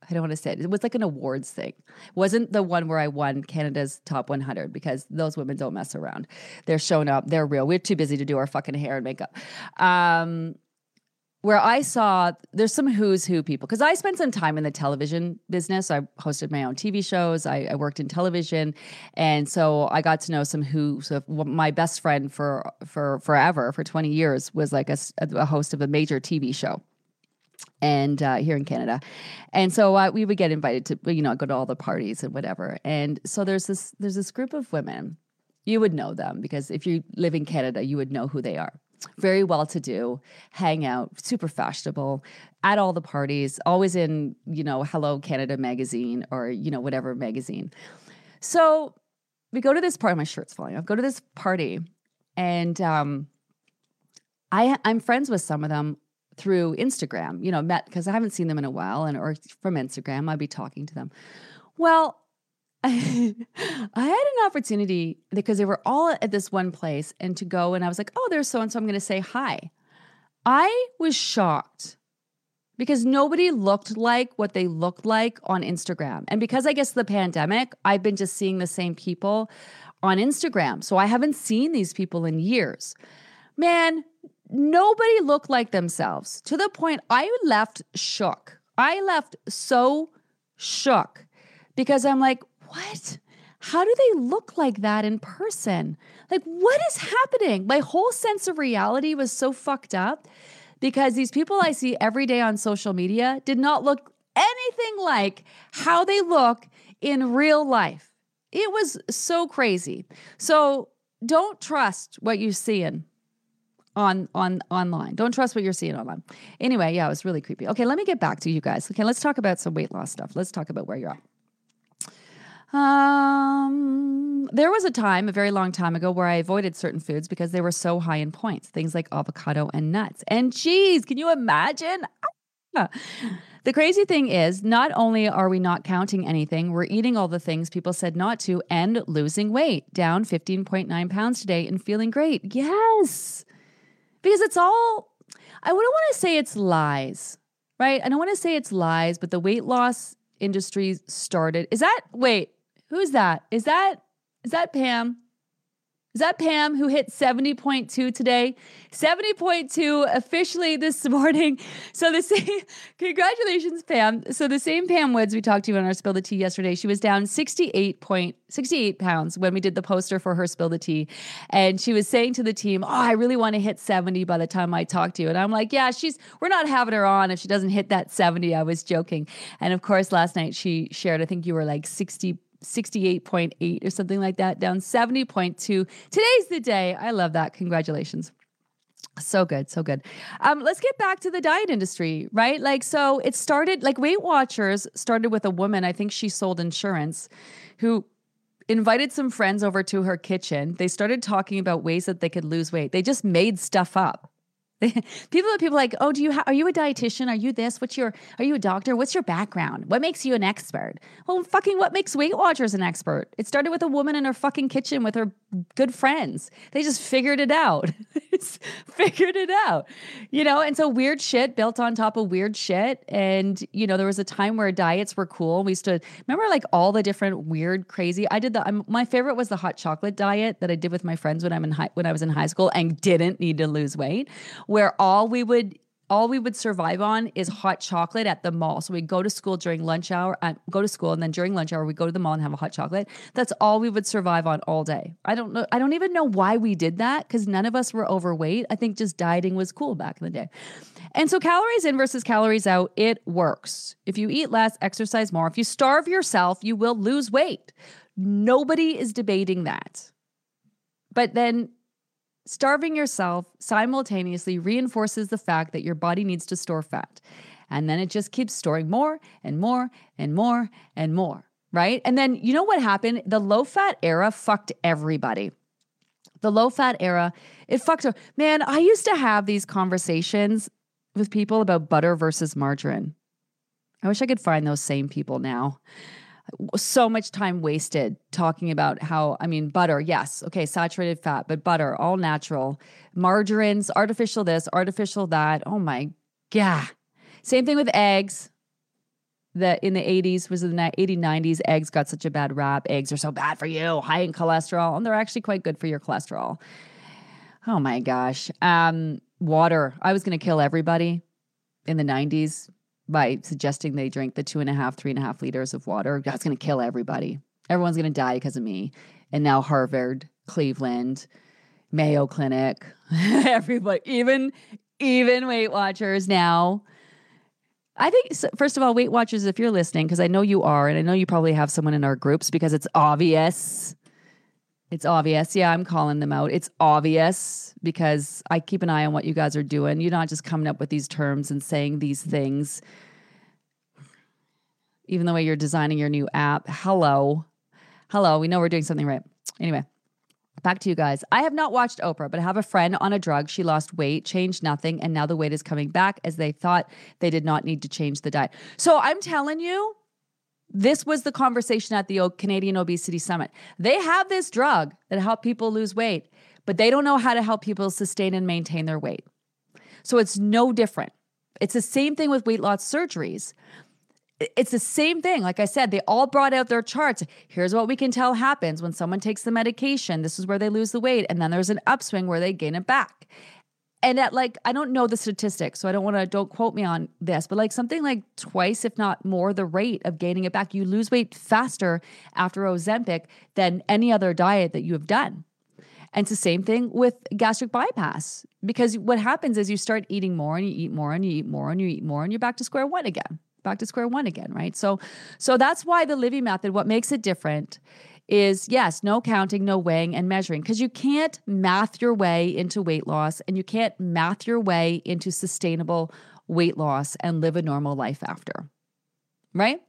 I don't want to say it. It was like an awards thing. It wasn't the one where I won Canada's top one hundred because those women don't mess around. They're showing up. They're real. We're too busy to do our fucking hair and makeup. Um, where I saw there's some who's who people, because I spent some time in the television business. I hosted my own T V shows. I, I worked in television. And so I got to know some who, so my best friend for, for forever, for twenty years, was like a, a host of a major T V show. And uh, here in Canada. And so uh, we would get invited to, you know, go to all the parties and whatever. And so there's this, there's this group of women, you would know them because if you live in Canada, you would know who they are. Very well-to-do, hang out, super fashionable, at all the parties, always in, you know, Hello Canada magazine or, you know, whatever magazine. So we go to this party, my shirt's falling off, go to this party and um, I, I'm friends with some of them through Instagram, you know, met because I haven't seen them in a while and or from Instagram, I'd be talking to them. Well, I had an opportunity because they were all at this one place and to go and I was like, oh, there's so-and-so, I'm going to say hi. I was shocked because nobody looked like what they looked like on Instagram. And because I guess the pandemic, I've been just seeing the same people on Instagram. So I haven't seen these people in years. Man, nobody looked like themselves to the point I left shook. I left so shook because I'm like, what? How do they look like that in person? Like, what is happening? My whole sense of reality was so fucked up because these people I see every day on social media did not look anything like how they look in real life. It was so crazy. So don't trust what you're seeing on on online. Don't trust what you're seeing online. Anyway, yeah, it was really creepy. Okay, let me get back to you guys. Okay, let's talk about some weight loss stuff. Let's talk about where you're at. Um, there was a time, a very long time ago, where I avoided certain foods because they were so high in points. Things like avocado and nuts and cheese. Can you imagine? Ah. The crazy thing is, not only are we not counting anything, we're eating all the things people said not to and losing weight. Down fifteen point nine pounds today and feeling great. Yes. Because it's all, I wouldn't want to say it's lies, right? I don't want to say it's lies, but the weight loss industry started. Is that, wait, who's that? Is that, is that Pam? Is that Pam who hit seventy point two today? seventy point two officially this morning. So the same, congratulations, Pam. So the same Pam Woods we talked to on our Spill the Tea yesterday, she was down sixty-eight point sixty-eight pounds when we did the poster for her Spill the Tea. And she was saying to the team, oh, I really want to hit seventy by the time I talk to you. And I'm like, yeah, she's, we're not having her on if she doesn't hit that seventy. I was joking. And of course, last night she shared, I think you were like sixty sixty-eight point eight or something like that, down seventy point two. Today's the day. I love that. Congratulations. So good. So good. Um, let's get back to the diet industry, right? Like, so it started, like Weight Watchers started with a woman, I think she sold insurance, who invited some friends over to her kitchen. They started talking about ways that they could lose weight. They just made stuff up. People people like, oh, do you ha- are you a dietitian? Are you this? What's your, are you a doctor? What's your background? What makes you an expert? Well, fucking what makes Weight Watchers an expert? It started with a woman in her fucking kitchen with her good friends. They just figured it out. Just figured it out, you know? And so weird shit built on top of weird shit. And, you know, there was a time where diets were cool. We used to, remember like all the different weird, crazy, I did the, I'm, my favorite was the hot chocolate diet that I did with my friends when I'm in high, when I was in high school and didn't need to lose weight, where all we would all we would survive on is hot chocolate at the mall. So we'd go to school during lunch hour, uh, go to school, and then during lunch hour, we'd go to the mall and have a hot chocolate. That's all we would survive on all day. I don't know. I don't even know why we did that because none of us were overweight. I think just dieting was cool back in the day. And so calories in versus calories out, it works. If you eat less, exercise more. If you starve yourself, you will lose weight. Nobody is debating that. But then starving yourself simultaneously reinforces the fact that your body needs to store fat. And then it just keeps storing more and more and more and more, right? And then you know what happened? The low-fat era fucked everybody. The low-fat era, it fucked up. Man, I used to have these conversations with people about butter versus margarine. I wish I could find those same people now. So much time wasted talking about how, I mean, butter, yes, okay, saturated fat, but butter, all natural. Margarines, artificial this, artificial that. Oh my God. Same thing with eggs. that in the eighties, was in the eighties, nineties, eggs got such a bad rap. Eggs are so bad for you, high in cholesterol, and they're actually quite good for your cholesterol. Oh my gosh. Um, water. I was going to kill everybody in the nineties by suggesting they drink the two and a half, three and a half liters of water. That's going to kill everybody. Everyone's going to die because of me. And now Harvard, Cleveland, Mayo Clinic, everybody, even, even Weight Watchers now. I think, first of all, Weight Watchers, if you're listening, because I know you are, and I know you probably have someone in our groups because it's obvious. It's obvious. Yeah, I'm calling them out. It's obvious because I keep an eye on what you guys are doing. You're not just coming up with these terms and saying these things. Even the way you're designing your new app. Hello. Hello. We know we're doing something right. Anyway, back to you guys. I have not watched Oprah, but I have a friend on a drug. She lost weight, changed nothing, and now the weight is coming back as they thought they did not need to change the diet. So I'm telling you, this was the conversation at the Canadian Obesity Summit. They have this drug that helps people lose weight, but they don't know how to help people sustain and maintain their weight. So it's no different. It's the same thing with weight loss surgeries. It's the same thing. Like I said, they all brought out their charts. Here's what we can tell happens when someone takes the medication. This is where they lose the weight. And then there's an upswing where they gain it back. And at like, I don't know the statistics, so I don't want to, don't quote me on this, but like something like twice, if not more, the rate of gaining it back. You lose weight faster after Ozempic than any other diet that you have done. And it's the same thing with gastric bypass, because what happens is you start eating more and you eat more and you eat more and you eat more and you're back to square one again, back to square one again, right? So, so that's why the Livy method, what makes it different is, yes, no counting, no weighing and measuring, because you can't math your way into weight loss and you can't math your way into sustainable weight loss and live a normal life after, right?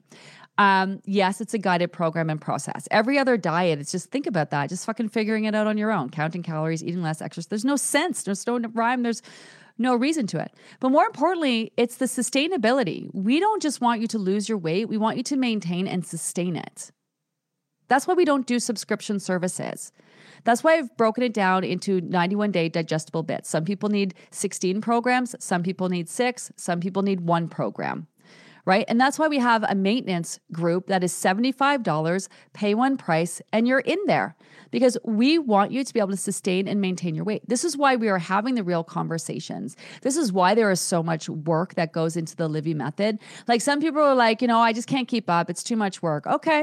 Um, yes, it's a guided program and process. Every other diet, it's just, think about that, just fucking figuring it out on your own, counting calories, eating less, exercise. There's no sense, there's no rhyme, there's no reason to it. But more importantly, it's the sustainability. We don't just want you to lose your weight, we want you to maintain and sustain it. That's why we don't do subscription services. That's why I've broken it down into ninety-one day digestible bits. Some people need sixteen programs. Some people need six. Some people need one program, right? And that's why we have a maintenance group that is seventy-five dollars, pay one price, and you're in there because we want you to be able to sustain and maintain your weight. This is why we are having the real conversations. This is why there is so much work that goes into the Livy method. Like some people are like, you know, I just can't keep up. It's too much work. Okay.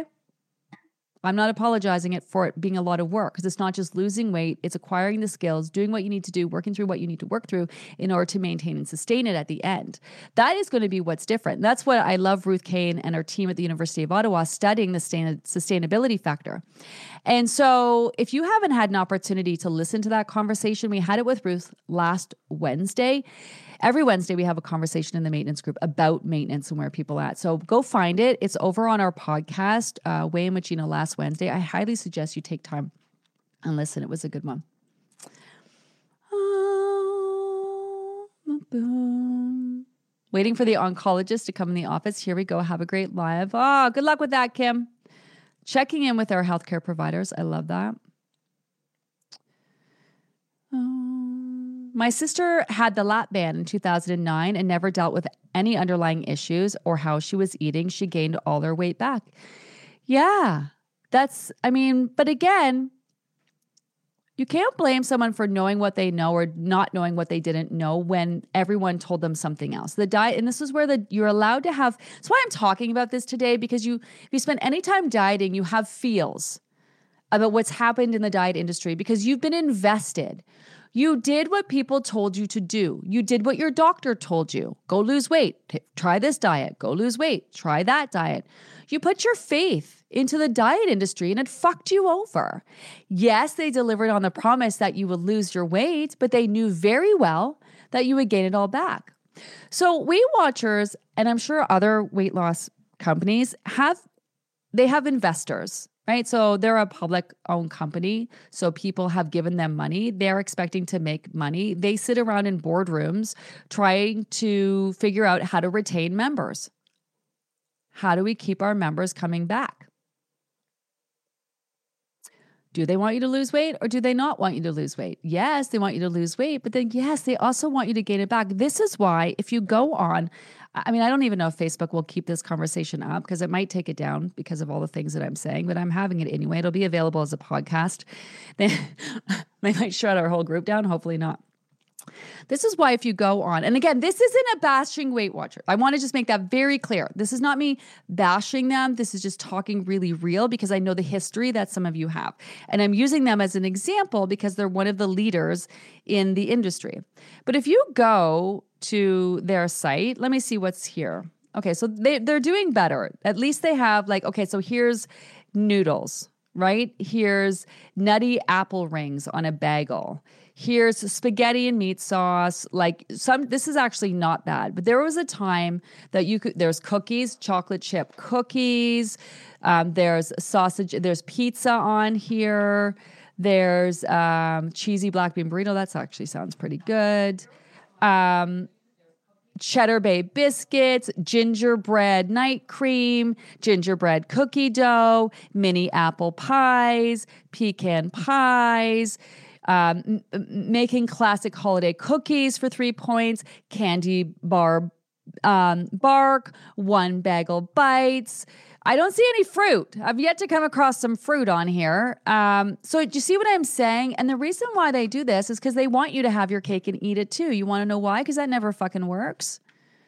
I'm not apologizing it for it being a lot of work, because it's not just losing weight, it's acquiring the skills, doing what you need to do, working through what you need to work through in order to maintain and sustain it at the end. That is going to be what's different. That's what I love Ruth Kane and our team at the University of Ottawa studying the sustain- sustainability factor. And so if you haven't had an opportunity to listen to that conversation, we had it with Ruth last Wednesday. Every Wednesday, we have a conversation in the maintenance group about maintenance and where people are at. So go find it. It's over on our podcast, uh, Way and Machino, last Wednesday. I highly suggest you take time and listen. It was a good one. Oh, boom. Waiting for the oncologist to come in the office. Here we go. Have a great live. Oh, good luck with that, Kim. Checking in with our healthcare providers. I love that. Oh. My sister had the lap band in two thousand nine and never dealt with any underlying issues or how she was eating. She gained all her weight back. Yeah, that's, I mean, but again, you can't blame someone for knowing what they know or not knowing what they didn't know when everyone told them something else. The diet, and this is where the you're allowed to have, that's why I'm talking about this today, because you, if you spend any time dieting, you have feels about what's happened in the diet industry because you've been invested. You did what people told you to do. You did what your doctor told you. Go lose weight. T- try this diet. Go lose weight. Try that diet. You put your faith into the diet industry and it fucked you over. Yes, they delivered on the promise that you would lose your weight, but they knew very well that you would gain it all back. So Weight Watchers, and I'm sure other weight loss companies have, they have investors. Right? So they're a public owned company. So people have given them money. They're expecting to make money. They sit around in boardrooms trying to figure out how to retain members. How do we keep our members coming back? Do they want you to lose weight or do they not want you to lose weight? Yes, they want you to lose weight, but then yes, they also want you to gain it back. This is why if you go on, I mean, I don't even know if Facebook will keep this conversation up because it might take it down because of all the things that I'm saying, but I'm having it anyway. It'll be available as a podcast. They, they might shut our whole group down. Hopefully not. This is why if you go on, and again, this isn't a bashing Weight Watcher. I want to just make that very clear. This is not me bashing them. This is just talking really real because I know the history that some of you have. And I'm using them as an example because they're one of the leaders in the industry. But if you go to their site, let me see what's here. Okay, so they, they're doing better. At least they have like, okay, so here's noodles, right? Here's nutty apple rings on a bagel. Here's spaghetti and meat sauce. Like some, this is actually not bad, but there was a time that you could, there's cookies, chocolate chip cookies. Um, there's sausage, there's pizza on here. There's um, cheesy black bean burrito. That actually sounds pretty good. Um, Cheddar Bay biscuits, gingerbread night cream, gingerbread cookie dough, mini apple pies, pecan pies, um, m- making classic holiday cookies for three points, candy bar um, bark, one bagel bites. I don't see any fruit. I've yet to come across some fruit on here. Um, so do you see what I'm saying? And the reason why they do this is because they want you to have your cake and eat it too. You want to know why? Because that never fucking works.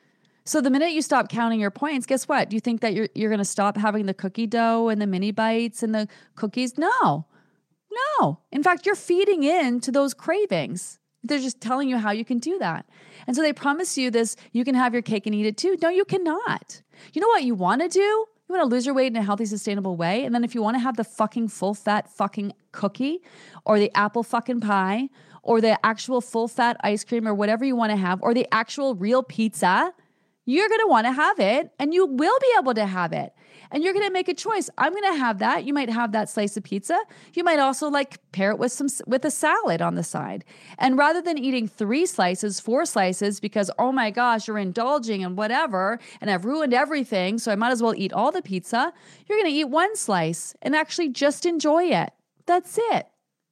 So the minute you stop counting your points, guess what? Do you think that you're you're going to stop having the cookie dough and the mini bites and the cookies? No, no. In fact, you're feeding into those cravings. They're just telling you how you can do that. And so they promise you this, you can have your cake and eat it too. No, you cannot. You know what you want to do? You want to lose your weight in a healthy, sustainable way. And then if you want to have the fucking full fat fucking cookie or the apple fucking pie or the actual full fat ice cream or whatever you want to have or the actual real pizza, you're going to want to have it and you will be able to have it. And you're going to make a choice. I'm going to have that. You might have that slice of pizza. You might also like pair it with some with a salad on the side. And rather than eating three slices, four slices, because, oh my gosh, you're indulging and whatever, and I've ruined everything, so I might as well eat all the pizza, you're going to eat one slice and actually just enjoy it. That's it.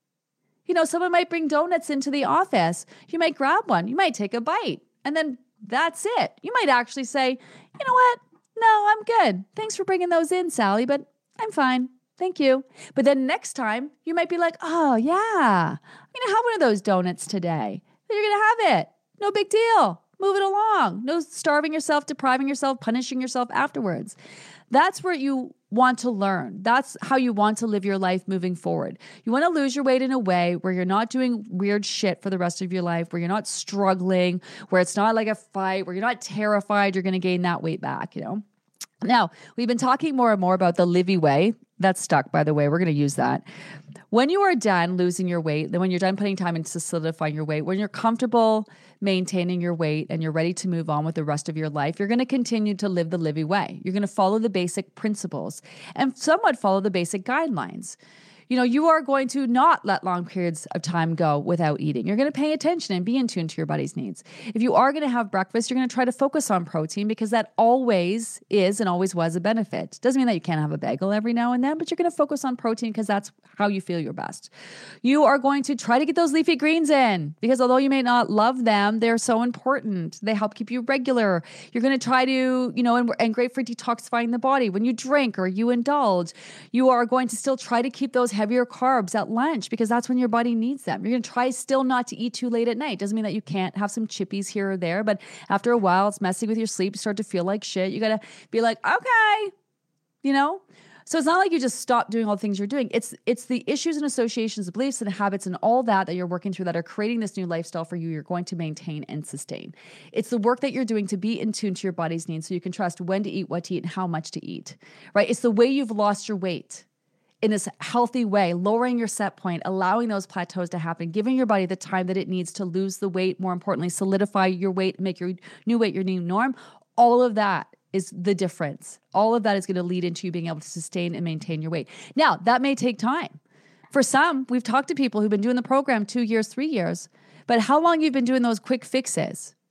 You know, someone might bring donuts into the office. You might grab one. You might take a bite. And then that's it. You might actually say, you know what? No, I'm good. Thanks for bringing those in, Sally, but I'm fine. Thank you. But then next time you might be like, oh yeah, I'm going to have one of those donuts today. Then you're going to have it. No big deal. Move it along. No starving yourself, depriving yourself, punishing yourself afterwards. That's where you want to learn. That's how you want to live your life moving forward. You want to lose your weight in a way where you're not doing weird shit for the rest of your life, where you're not struggling, where it's not like a fight, where you're not terrified you're going to gain that weight back, you know? Now, we've been talking more and more about the Livy Way. That's stuck, by the way. We're going to use that. When you are done losing your weight, then when you're done putting time into solidifying your weight, when you're comfortable maintaining your weight and you're ready to move on with the rest of your life, you're going to continue to live the Livy Way. You're going to follow the basic principles and somewhat follow the basic guidelines. You know, you are going to not let long periods of time go without eating. You're going to pay attention and be in tune to your body's needs. If you are going to have breakfast, you're going to try to focus on protein because that always is and always was a benefit. Doesn't mean that you can't have a bagel every now and then, but you're going to focus on protein because that's how you feel your best. You are going to try to get those leafy greens in because although you may not love them, they're so important. They help keep you regular. You're going to try to, you know, and, and great for detoxifying the body. When you drink or you indulge, you are going to still try to keep those heavier carbs at lunch because that's when your body needs them. You're going to try still not to eat too late at night. Doesn't mean that you can't have some chippies here or there, but after a while, it's messing with your sleep. You start to feel like shit. You got to be like, okay, you know? So it's not like you just stop doing all the things you're doing. It's it's the issues and associations, beliefs and habits and all that that you're working through that are creating this new lifestyle for you you're going to maintain and sustain. It's the work that you're doing to be in tune to your body's needs so you can trust when to eat, what to eat, and how much to eat, right? It's the way you've lost your weight in this healthy way, lowering your set point, allowing those plateaus to happen, giving your body the time that it needs to lose the weight, more importantly, solidify your weight, make your new weight your new norm. All of that is the difference. All of that is going to lead into you being able to sustain and maintain your weight. Now, that may take time. For some, we've talked to people who've been doing the program two years, three years, but how long you've been doing those quick fixes,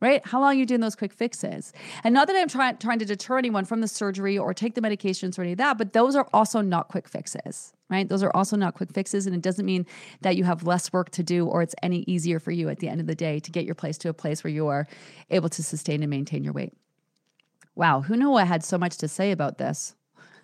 right? How long are you doing those quick fixes? And not that I'm trying trying to deter anyone from the surgery or take the medications or any of that, but those are also not quick fixes, right? Those are also not quick fixes. And it doesn't mean that you have less work to do or it's any easier for you at the end of the day to get your place to a place where you are able to sustain and maintain your weight. Wow, who knew I had so much to say about this?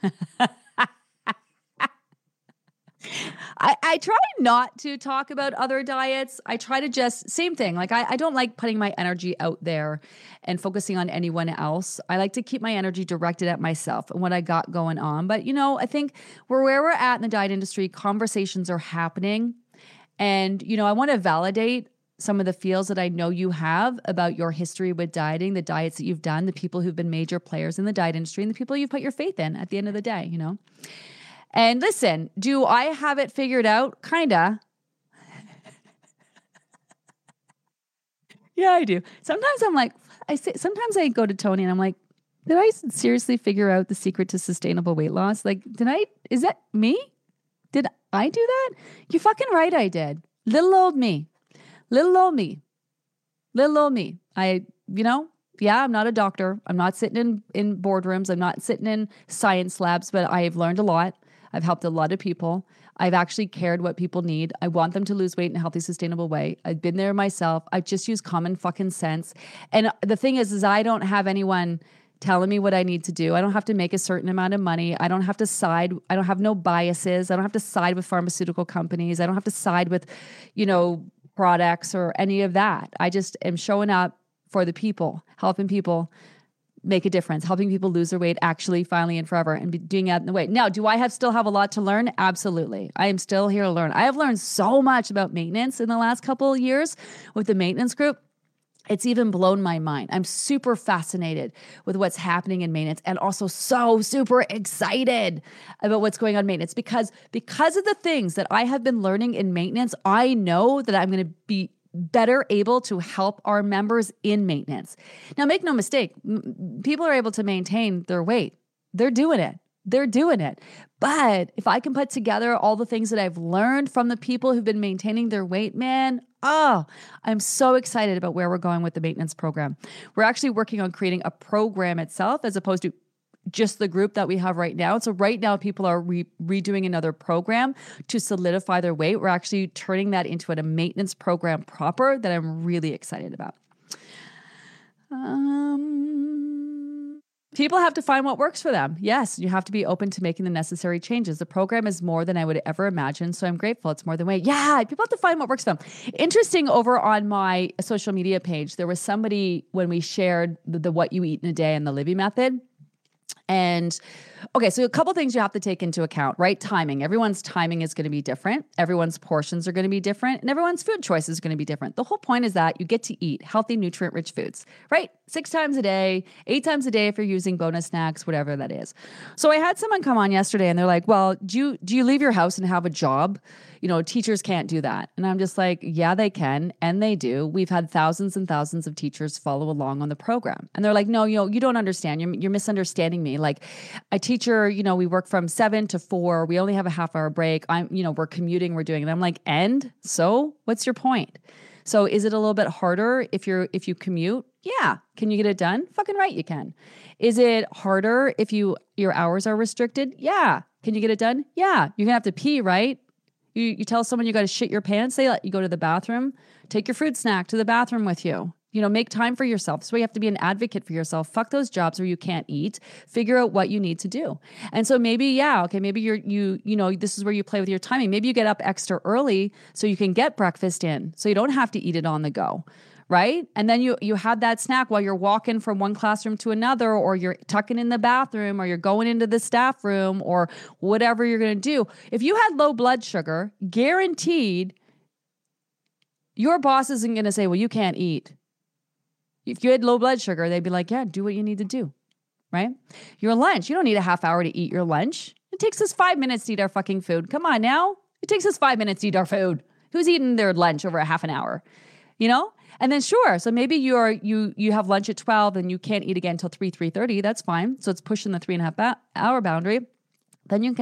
I, I try not to talk about other diets. I try to just, same thing. Like I, I don't like putting my energy out there and focusing on anyone else. I like to keep my energy directed at myself and what I got going on. But, you know, I think we're where we're at in the diet industry, conversations are happening. And, you know, I want to validate some of the feels that I know you have about your history with dieting, the diets that you've done, the people who've been major players in the diet industry, and the people you've put your faith in at the end of the day, you know? And listen, do I have it figured out? Kinda. Yeah, I do. Sometimes I'm like, I say, sometimes I go to Tony and I'm like, did I seriously figure out the secret to sustainable weight loss? Like, did I, is that me? Did I do that? You're fucking right, I did. Little old me. Little old me. Little old me. I, you know, yeah, I'm not a doctor. I'm not sitting in, in boardrooms. I'm not sitting in science labs, but I have learned a lot. I've helped a lot of people. I've actually cared what people need. I want them to lose weight in a healthy, sustainable way. I've been there myself. I just use common fucking sense. And the thing is, is I don't have anyone telling me what I need to do. I don't have to make a certain amount of money. I don't have to side. I don't have no biases. I don't have to side with pharmaceutical companies. I don't have to side with, you know, products or any of that. I just am showing up for the people, helping people make a difference, helping people lose their weight actually, finally, and forever, and be doing it in the way. Now, do I have still have a lot to learn? Absolutely. I am still here to learn. I have learned so much about maintenance in the last couple of years with the maintenance group. It's even blown my mind. I'm super fascinated with what's happening in maintenance and also so super excited about what's going on in maintenance because, because of the things that I have been learning in maintenance, I know that I'm going to be better able to help our members in maintenance. Now, make no mistake, m- people are able to maintain their weight. They're doing it. They're doing it. But if I can put together all the things that I've learned from the people who've been maintaining their weight, man, oh, I'm so excited about where we're going with the maintenance program. We're actually working on creating a program itself as opposed to just the group that we have right now. So right now, people are re- redoing another program to solidify their weight. We're actually turning that into a maintenance program proper that I'm really excited about. Um, people have to find what works for them. Yes, you have to be open to making the necessary changes. The program is more than I would ever imagine, so I'm grateful. It's more than weight. Yeah, people have to find what works for them. Interesting, over on my social media page, there was somebody when we shared the, the what you eat in a day and the Livy method. And okay, so a couple things you have to take into account, right? Timing. Everyone's timing is going to be different. Everyone's portions are going to be different. And everyone's food choice is going to be different. The whole point is that you get to eat healthy, nutrient-rich foods, right? Six times a day, eight times a day if you're using bonus snacks, whatever that is. So I had someone come on yesterday and they're like, well, do you, do you leave your house and have a job? You know, teachers can't do that. And I'm just like, yeah, they can. And they do. We've had thousands and thousands of teachers follow along on the program. And they're like, no, you know, you don't understand. You're, you're misunderstanding me. Like a teacher, you know, we work from seven to four. We only have a half hour break. I'm, you know, we're commuting, we're doing it. And I'm like, and so what's your point? So is it a little bit harder if you're, if you commute? Yeah. Can you get it done? Fucking right, you can. Is it harder if you, your hours are restricted? Yeah. Can you get it done? Yeah. You're gonna have to pee, right? You, you tell someone you got to shit your pants, they let you go to the bathroom, take your fruit snack to the bathroom with you. You know, make time for yourself. So you have to be an advocate for yourself. Fuck those jobs where you can't eat. Figure out what you need to do. And so maybe, yeah, okay, maybe you're, you, you know, this is where you play with your timing. Maybe you get up extra early so you can get breakfast in, so you don't have to eat it on the go. Right? And then you you have that snack while you're walking from one classroom to another, or you're tucking in the bathroom, or you're going into the staff room, or whatever you're going to do. If you had low blood sugar, guaranteed your boss isn't going to say, well, you can't eat. If you had low blood sugar, they'd be like, yeah, do what you need to do. Right? Your lunch, you don't need a half hour to eat your lunch. It takes us five minutes to eat our fucking food. Come on now. It takes us five minutes to eat our food. Who's eating their lunch over a half an hour? You know? And then sure, so maybe you're you you have lunch at twelve and you can't eat again until three, three thirty. That's fine. So it's pushing the three and a half ba- hour boundary. Then you can have your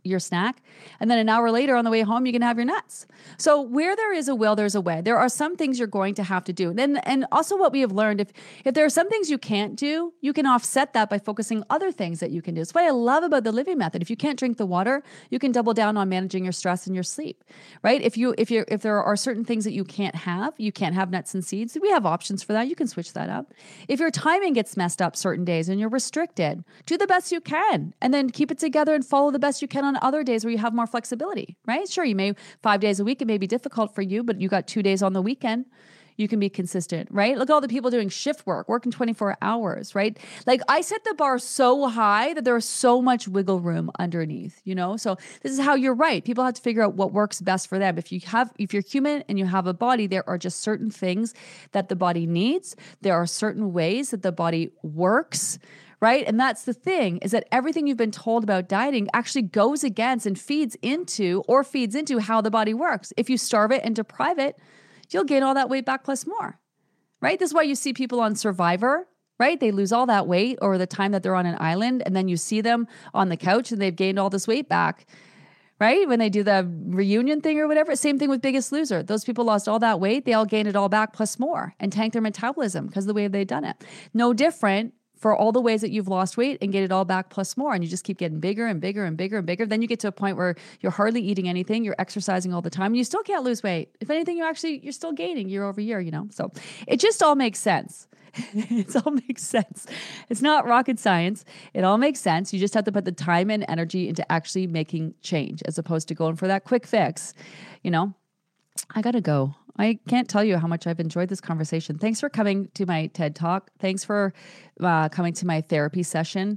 your snack. And then an hour later on the way home, you can have your nuts. So where there is a will, there's a way. There are some things you're going to have to do. And, and also what we have learned, if, if there are some things you can't do, you can offset that by focusing other things that you can do. That's what I love about the Living Method. If you can't drink the water, you can double down on managing your stress and your sleep, right? If you, if you, if there are certain things that you can't have, you can't have nuts and seeds. We have options for that. You can switch that up. If your timing gets messed up certain days and you're restricted, do the best you can and then keep it together and follow the best you can on other days where you have more flexibility, right? Sure, you may five days a week, it may be difficult for you, but you got two days on the weekend. You can be consistent, right? Look at all the people doing shift work, working twenty-four hours, right? Like I set the bar so high that there is so much wiggle room underneath, you know? So this is how you're right. People have to figure out what works best for them. If you have, if you're human and you have a body, there are just certain things that the body needs. There are certain ways that the body works, right? And that's the thing, is that everything you've been told about dieting actually goes against and feeds into or feeds into how the body works. If you starve it and deprive it, you'll gain all that weight back plus more, right? This is why you see people on Survivor, right? They lose all that weight over the time that they're on an island, and then you see them on the couch and they've gained all this weight back, right? When they do the reunion thing or whatever. Same thing with Biggest Loser. Those people lost all that weight. They all gained it all back plus more and tanked their metabolism because of the way they've done it. No different for all the ways that you've lost weight and get it all back plus more. And you just keep getting bigger and bigger and bigger and bigger. Then you get to a point where you're hardly eating anything. You're exercising all the time. And you still can't lose weight. If anything, you actually, you're still gaining year over year, you know? So it just all makes sense. It all makes sense. It's not rocket science. It all makes sense. You just have to put the time and energy into actually making change as opposed to going for that quick fix. You know, I got to go. I can't tell you how much I've enjoyed this conversation. Thanks for coming to my TED Talk. Thanks for uh, coming to my therapy session.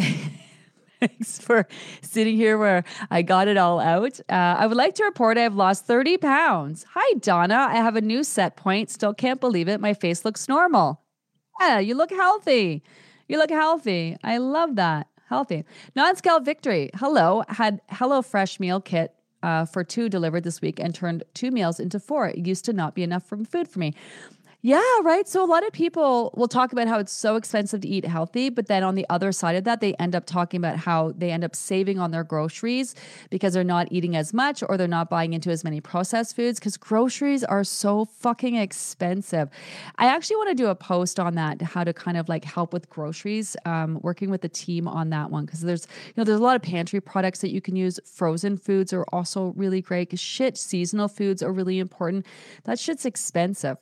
Thanks for sitting here where I got it all out. Uh, I would like to report I've lost thirty pounds. Hi, Donna. I have a new set point. Still can't believe it. My face looks normal. Yeah, you look healthy. You look healthy. I love that. Healthy. Non-scale victory. Hello. Had HelloFresh meal kit Uh, for two delivered this week and turned two meals into four. It used to not be enough from food for me. Yeah, right. So a lot of people will talk about how it's so expensive to eat healthy, but then on the other side of that, they end up talking about how they end up saving on their groceries because they're not eating as much or they're not buying into as many processed foods because groceries are so fucking expensive. I actually want to do a post on that, how to kind of like help with groceries, um, working with the team on that one because there's, you know, there's a lot of pantry products that you can use. Frozen foods are also really great because shit, seasonal foods are really important. That shit's expensive.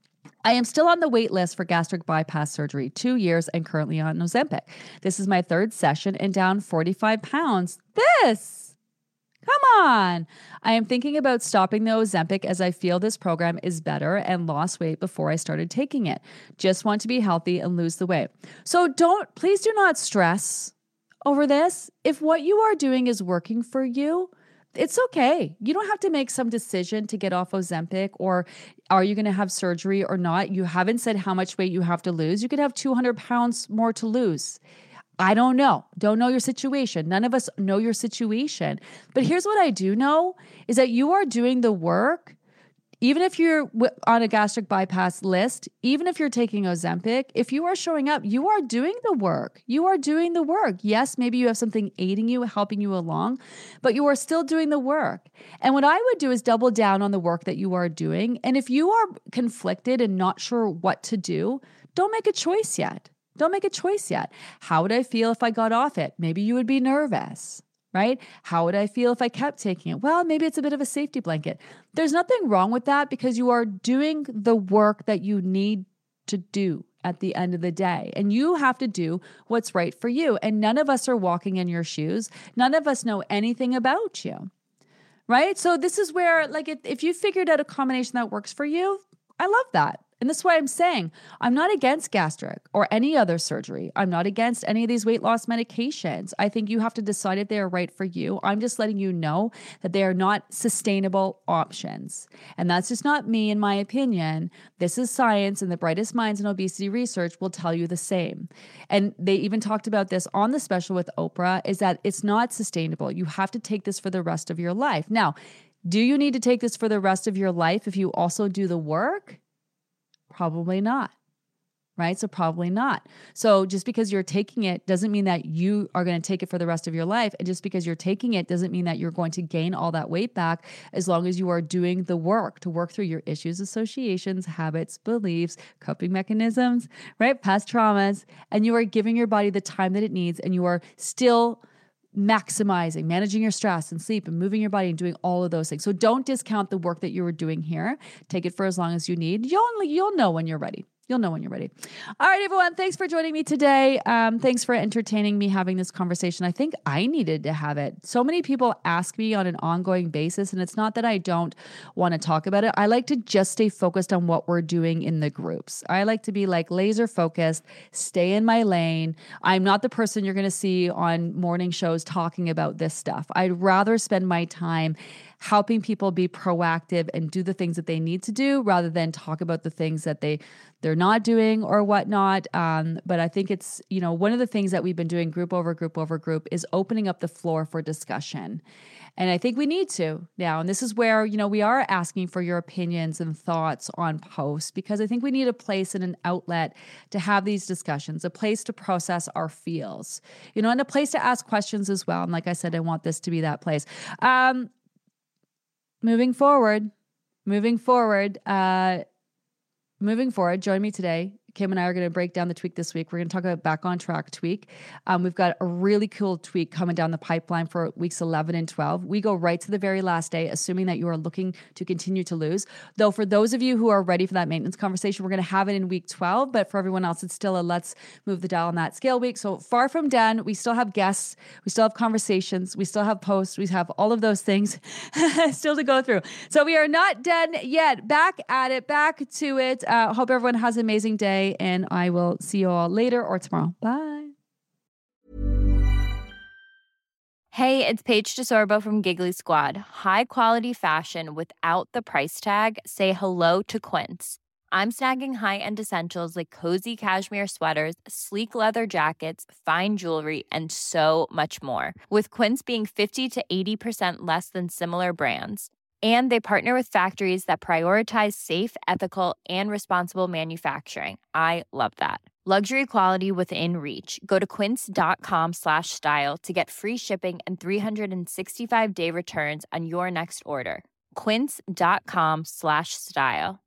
I am still on the wait list for gastric bypass surgery, two years and currently on Ozempic. This is my third session and down forty-five pounds. This, come on. I am thinking about stopping the Ozempic as I feel this program is better and lost weight before I started taking it. Just want to be healthy and lose the weight. So don't, please do not stress over this. If what you are doing is working for you, it's okay. You don't have to make some decision to get off Ozempic or are you going to have surgery or not? You haven't said how much weight you have to lose. You could have two hundred pounds more to lose. I don't know. Don't know your situation. None of us know your situation. But here's what I do know is that you are doing the work. Even if you're on a gastric bypass list, even if you're taking Ozempic, if you are showing up, you are doing the work. You are doing the work. Yes, maybe you have something aiding you, helping you along, but you are still doing the work. And what I would do is double down on the work that you are doing. And if you are conflicted and not sure what to do, don't make a choice yet. Don't make a choice yet. How would I feel if I got off it? Maybe you would be nervous. Right? How would I feel if I kept taking it? Well, maybe it's a bit of a safety blanket. There's nothing wrong with that because you are doing the work that you need to do at the end of the day. And you have to do what's right for you. And none of us are walking in your shoes. None of us know anything about you. Right? So this is where, like, if, if you figured out a combination that works for you, I love that. And this is why I'm saying I'm not against gastric or any other surgery. I'm not against any of these weight loss medications. I think you have to decide if they are right for you. I'm just letting you know that they are not sustainable options. And that's just not me, in my opinion. This is science, and the brightest minds in obesity research will tell you the same. And they even talked about this on the special with Oprah, is that it's not sustainable. You have to take this for the rest of your life. Now, do you need to take this for the rest of your life if you also do the work? Probably not. right? So probably not. So just because you're taking it doesn't mean that you are going to take it for the rest of your life. And just because you're taking it doesn't mean that you're going to gain all that weight back, as long as you are doing the work to work through your issues, associations, habits, beliefs, coping mechanisms, right? Past traumas, and you are giving your body the time that it needs, and you are still maximizing, managing your stress and sleep and moving your body and doing all of those things. So don't discount the work that you were doing here. Take it for as long as you need. You'll only, you'll know when you're ready. You'll know when you're ready. All right, everyone. Thanks for joining me today. Um, thanks for entertaining me having this conversation. I think I needed to have it. So many people ask me on an ongoing basis, and it's not that I don't want to talk about it. I like to just stay focused on what we're doing in the groups. I like to be like laser focused, stay in my lane. I'm not the person you're going to see on morning shows talking about this stuff. I'd rather spend my time helping people be proactive and do the things that they need to do, rather than talk about the things that they they're not doing or whatnot. Um, but I think it's, you know, one of the things that we've been doing group over group over group is opening up the floor for discussion. And I think we need to now. And this is where, you know, we are asking for your opinions and thoughts on posts, because I think we need a place and an outlet to have these discussions, a place to process our feels, you know, and a place to ask questions as well. And like I said, I want this to be that place. Um, moving forward, moving forward, uh, moving forward, join me today. Kim and I are going to break down the tweak this week. We're going to talk about back on track tweak. Um, we've got a really cool tweak coming down the pipeline for weeks eleven and twelve. We go right to the very last day, assuming that you are looking to continue to lose. Though for those of you who are ready for that maintenance conversation, we're going to have it in week twelve. But for everyone else, it's still a let's move the dial on that scale week. So far from done. We still have guests. We still have conversations. We still have posts. We have all of those things still to go through. So we are not done yet. Back at it. Back to it. Uh, hope everyone has an amazing day. And I will see you all later or tomorrow. Bye. Hey, it's Paige DeSorbo from Giggly Squad. High quality fashion without the price tag. Say hello to Quince. I'm snagging high-end essentials like cozy cashmere sweaters, sleek leather jackets, fine jewelry, and so much more. With Quince being fifty to eighty percent less than similar brands. And they partner with factories that prioritize safe, ethical, and responsible manufacturing. I love that. Luxury quality within reach. Go to quince.com slash style to get free shipping and three sixty-five day returns on your next order. Quince.com slash style.